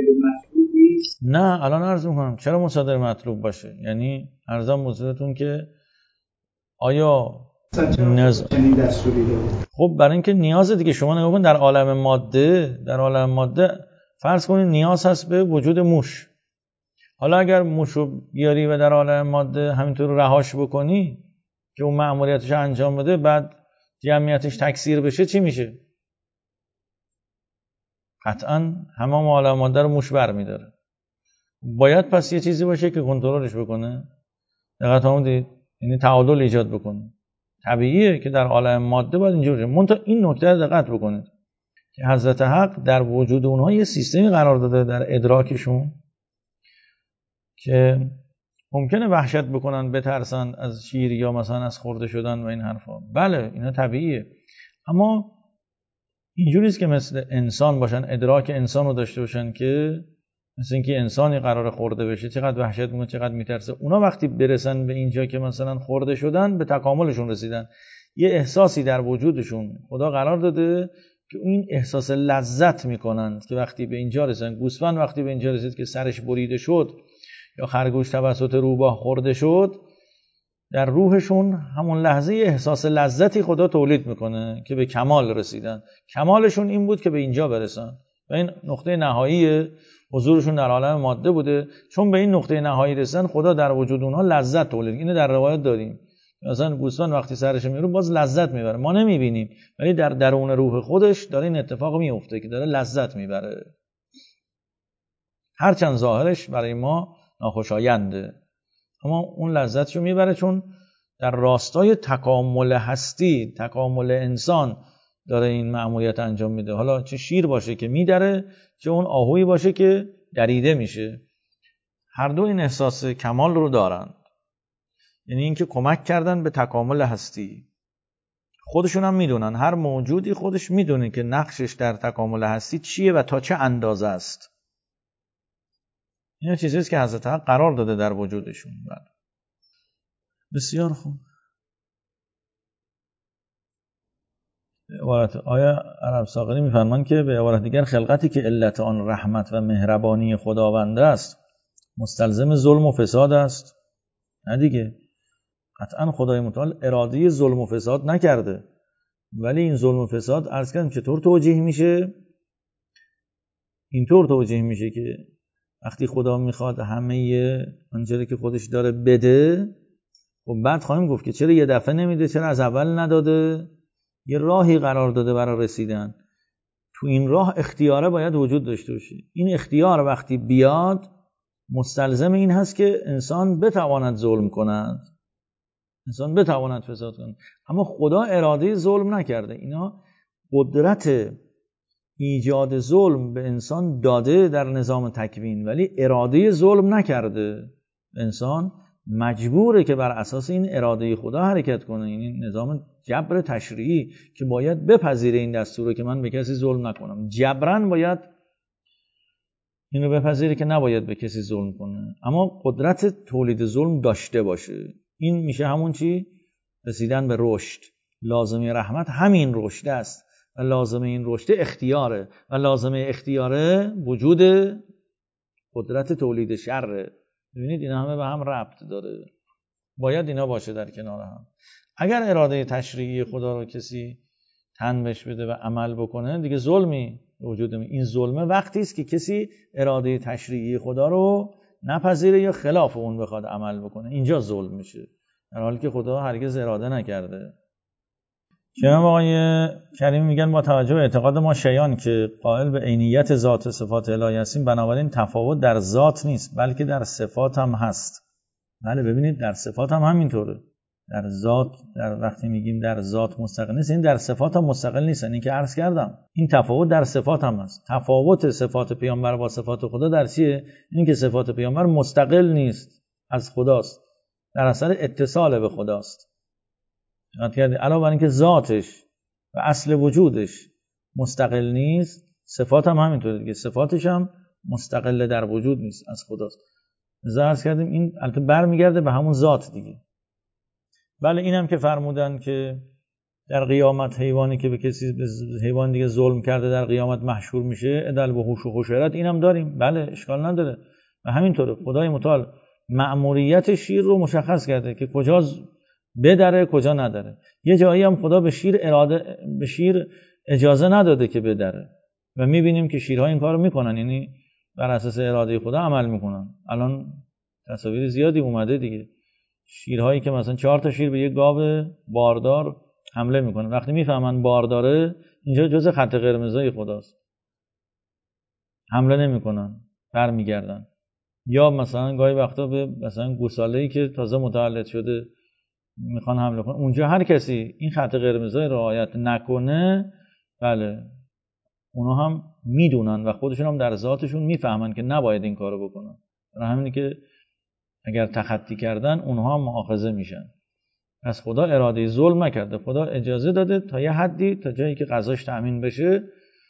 نه. الان عرض میکنم چرا مصادره مطلوب باشه، یعنی عرضم موضوعتون که آیا نز... خب برای اینکه نیاز دیگه، شما نگاه کن در عالم ماده، در عالم ماده فرض کنید نیاز هست به وجود موش. حالا اگر موش رو بیاری و در عالم ماده همینطور رهاش بکنی که اون مأموریتش انجام بده، بعد جمعیتش تکثیر بشه، چی میشه؟ قطعاً همه عالم ماده رو موش برمی‌داره. باید پس یه چیزی باشه که کنترلش بکنه. دقت فرمودید؟ یعنی تعادل ایجاد بکنه. طبیعیه که در عالم ماده باید اینجوری. منتها این نکته رو دقت بکنید که حضرت حق در وجود اونها یه سیستمی قرار داده در ادراکشون که ممکنه وحشت بکنن، بترسن از شیر یا مثلا از خورده شدن و این حرفا. بله اینا طبیعیه، اما اینجوری است که مثل انسان باشن، ادراک انسان رو داشته باشن که مثل اینکه انسانی قرار خورده بشه چقدر وحشت میکنه، چقدر میترسه. اونا وقتی برسن به اینجا که مثلا خورده شدن، به تکاملشون رسیدن، یه احساسی در وجودشون خدا قرار داده که این احساس لذت میکنن که وقتی به اینجا رسیدن. گوسفند وقتی به اینجا رسید که سرش بریده شد یا خرگوش توسط روباه خورده شد، در روحشون همون لحظه احساس لذتی خدا تولید میکنه که به کمال رسیدن. کمالشون این بود که به اینجا برسن و این نقطه نهایی حضورشون در عالم ماده بوده. چون به این نقطه نهایی رسیدن، خدا در وجود اونها لذت تولید. اینو در روایت داریم، مثلا گوسفند وقتی سرش میره باز لذت میبره، ما نمیبینیم ولی در درون روح خودش داره این اتفاق میفته که داره لذت میبره، هرچند ظاهرش برای ما ناخوشاینده، اما اون لذتشو میبره چون در راستای تکامل هستی، تکامل انسان داره این مأموریت انجام میده. حالا چه شیر باشه که میدره، چه اون آهویی باشه که دریده میشه، هر دو این احساس کمال رو دارن، یعنی اینکه کمک کردن به تکامل هستی. خودشون هم میدونن، هر موجودی خودش میدونه که نقشش در تکامل هستی چیه و تا چه اندازه است. این چیزیست که حضرت حق قرار داده در وجودشون. بسیار خوب. عبارت آیا عرب ساقری میفرمان که به عبارت دیگر خلقتی که علت آن رحمت و مهربانی خداوند است مستلزم ظلم و فساد است؟ نه دیگه، قطعا خدای متعال اراده ظلم و فساد نکرده، ولی این ظلم و فساد عرض کردم چطور توجیه میشه؟ اینطور توجیه میشه که وقتی خدا میخواد همه آنچه که خودش داره بده، و بعد خواهیم گفت که چرا یه دفعه نمیده، چرا از اول نداده؟ یه راهی قرار داده برای رسیدن. تو این راه اختیاره باید وجود داشته باشه. این اختیار وقتی بیاد مستلزم این هست که انسان بتواند ظلم کند، انسان بتواند فساد کند. اما خدا اراده ظلم نکرده. اینا قدرت ایجاد ظلم به انسان داده در نظام تکوین، ولی اراده ظلم نکرده. انسان مجبوره که بر اساس این اراده خدا حرکت کنه. این نظام جبر تشریعی که باید بپذیره این دستوره که من به کسی ظلم نکنم، جبران باید اینو بپذیره که نباید به کسی ظلم کنه، اما قدرت تولید ظلم داشته باشه. این میشه همون چی؟ رسیدن به رشد. لازمه رحمت همین رشد است و لازمه این رشد اختیاره و لازمه اختیاره وجود قدرت تولید شره. ببینید اینا همه به هم ربط داره، باید اینا باشه در کنار هم. اگر اراده تشریعی خدا رو کسی تن بهش بده و عمل بکنه، دیگه ظلمی وجود می. این ظلمه وقتی است که کسی اراده تشریعی خدا رو نپذیره یا خلاف اون بخواد عمل بکنه، اینجا ظلم میشه، در حالی که خدا هرگز اراده نکرده. جناب آقای کریمی میگن با توجه به اعتقاد ما شیعیان که قائل به عینیت ذات و صفات الهی هستیم، بنابراین تفاوت در ذات نیست بلکه در صفات هم هست. بله ببینید در صفات هم همینطوره. در ذات در وقتی میگیم در ذات مستقل نیست، این در صفات هم مستقل نیست. این که عرض کردم این تفاوت در صفات هم هست. تفاوت صفات پیامبر با صفات خدا در چیه؟ این که صفات پیامبر مستقل نیست از خداست، در اثر اتصال به خداست. علاوه بر اینکه ذاتش و اصل وجودش مستقل نیست، صفات هم همینطوره دیگه. صفاتش هم مستقل در وجود نیست از خداست. لذا عرض کردیم این البته برمیگرده به همون ذات دیگه. بله اینم که فرمودن که در قیامت حیوانی که به کسی به حیوان دیگه ظلم کرده در قیامت محشور میشه عدل به هوش و خشرت، اینم داریم. بله اشکال نداره. و همینطوره خدای متعال مأموریت شیر رو مشخص کرده که کجا بدره کجا نداره. یه جایی هم خدا به شیر اراده به شیر اجازه نداده که بدره و میبینیم که شیرها این کارو میکنن، یعنی بر اساس اراده خدا عمل میکنن. الان تصاویر زیادی اومده دیگه، شیرهایی که مثلا چهار تا شیر به یک گاو باردار حمله میکنن، وقتی میفهمن بارداره اینجا جزء خط قرمزای خداست، حمله نمیکنن، برمیگردن. یا مثلا گاهی وقتا به مثلا گوساله‌ای که تازه متولد شده میخوان حمله کنن، اونجا هر کسی این خط قرمزای رعایت نکنه، بله اونا هم میدونن و خودشون هم در ذاتشون میفهمن که نباید این کارو بکنن. برای همینه که اگر تخطی کردن اونها هم مؤاخذه میشن. پس خدا اراده ظلم نکرده، خدا اجازه داده تا یه حدی، تا جایی که غذاش تأمین بشه.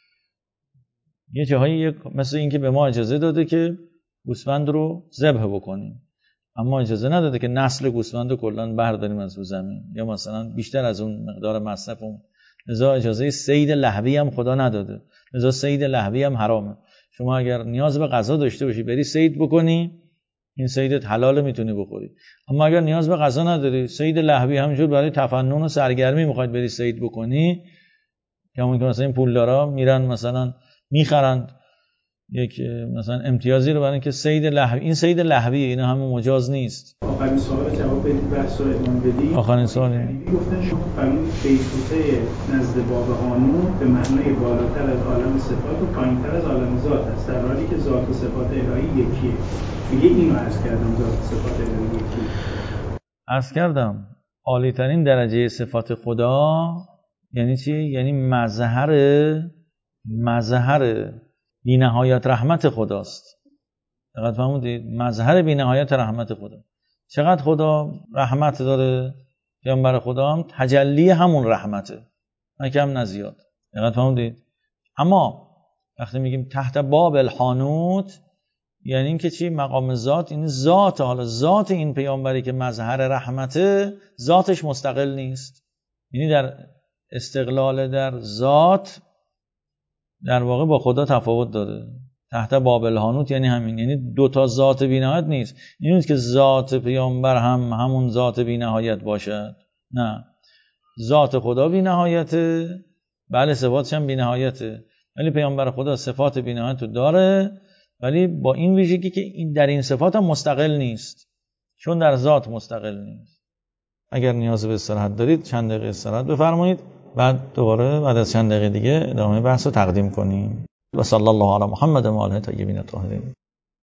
یه جاهایی مثل این که به ما اجازه داده که گوسفند رو ذبح بکنیم، اما اجازه نداده که نسل گوسفند رو کلاً برداریم از رو زمین یا مثلا بیشتر از اون مقدار مصرف اون. لذا اجازه صید لهوی هم خدا نداده. لذا صید لهوی هم حرامه. شما اگر نیاز به غذا داشته باشی بری صید بکنی، این صیدت حلاله میتونی بخوری. اما اگر نیاز به غذا نداری، صید لهوی همینجور برای تفنن و سرگرمی میخواید بری صید بکنی، که همون که مثلا این پولدارا میرن مثلا میخرند یک مثلا امتیازی رو برای اینکه صید لهوی، این صید لهویه، اینا همون مجاز نیست.
آخرین سوال جواب بدید بحث رو ادامه بدید.
آخرین سوالی
گفتن شما فرمود بیتوته نزد باب هانون به معنای بالاتر از عالم صفات و پایینتر از عالم ذات است، در حالی که ذات و صفات الهی یکیه. میگه اینو عرض کردم، ذات و صفات الهی یکیه.
عرض کردم عالی ترین درجه صفات خدا یعنی چی؟ یعنی مظهر مظهر بی نهایت رحمت خداست. دقت فرمودید؟ مظهر بی نهایت رحمت خدا. چقدر خدا رحمت داره؟ پیامبر خدا هم تجلی همون رحمته، نه کم نه زیاد. دقت فرمودید؟ اما وقتی میگیم تحت باب الحانوت، یعنی این که چی؟ مقام ذات، این ذات، حالا ذات این پیامبری که مظهر رحمته ذاتش مستقل نیست، یعنی در استقلال در ذات در واقع با خدا تفاوت داره. تحت باب الحانوت یعنی همین، یعنی دو تا ذات بی‌نهایت نیست. این نیست که ذات پیامبر هم همون ذات بی‌نهایت باشد، نه، ذات خدا بی‌نهایته، بله صفاتش هم بی‌نهایته، ولی پیامبر خدا صفات بی‌نهایت رو داره، ولی با این ویژگی که این در این صفات هم مستقل نیست، چون در ذات مستقل نیست. اگر نیاز به استراحت دارید چند دقیقه استراحت بفرمایید، بعد دوباره بعد از چند دقیقه دیگه ادامه بحث رو تقدیم کنیم. و صلی الله علی محمد و آله طیبین الطاهرین.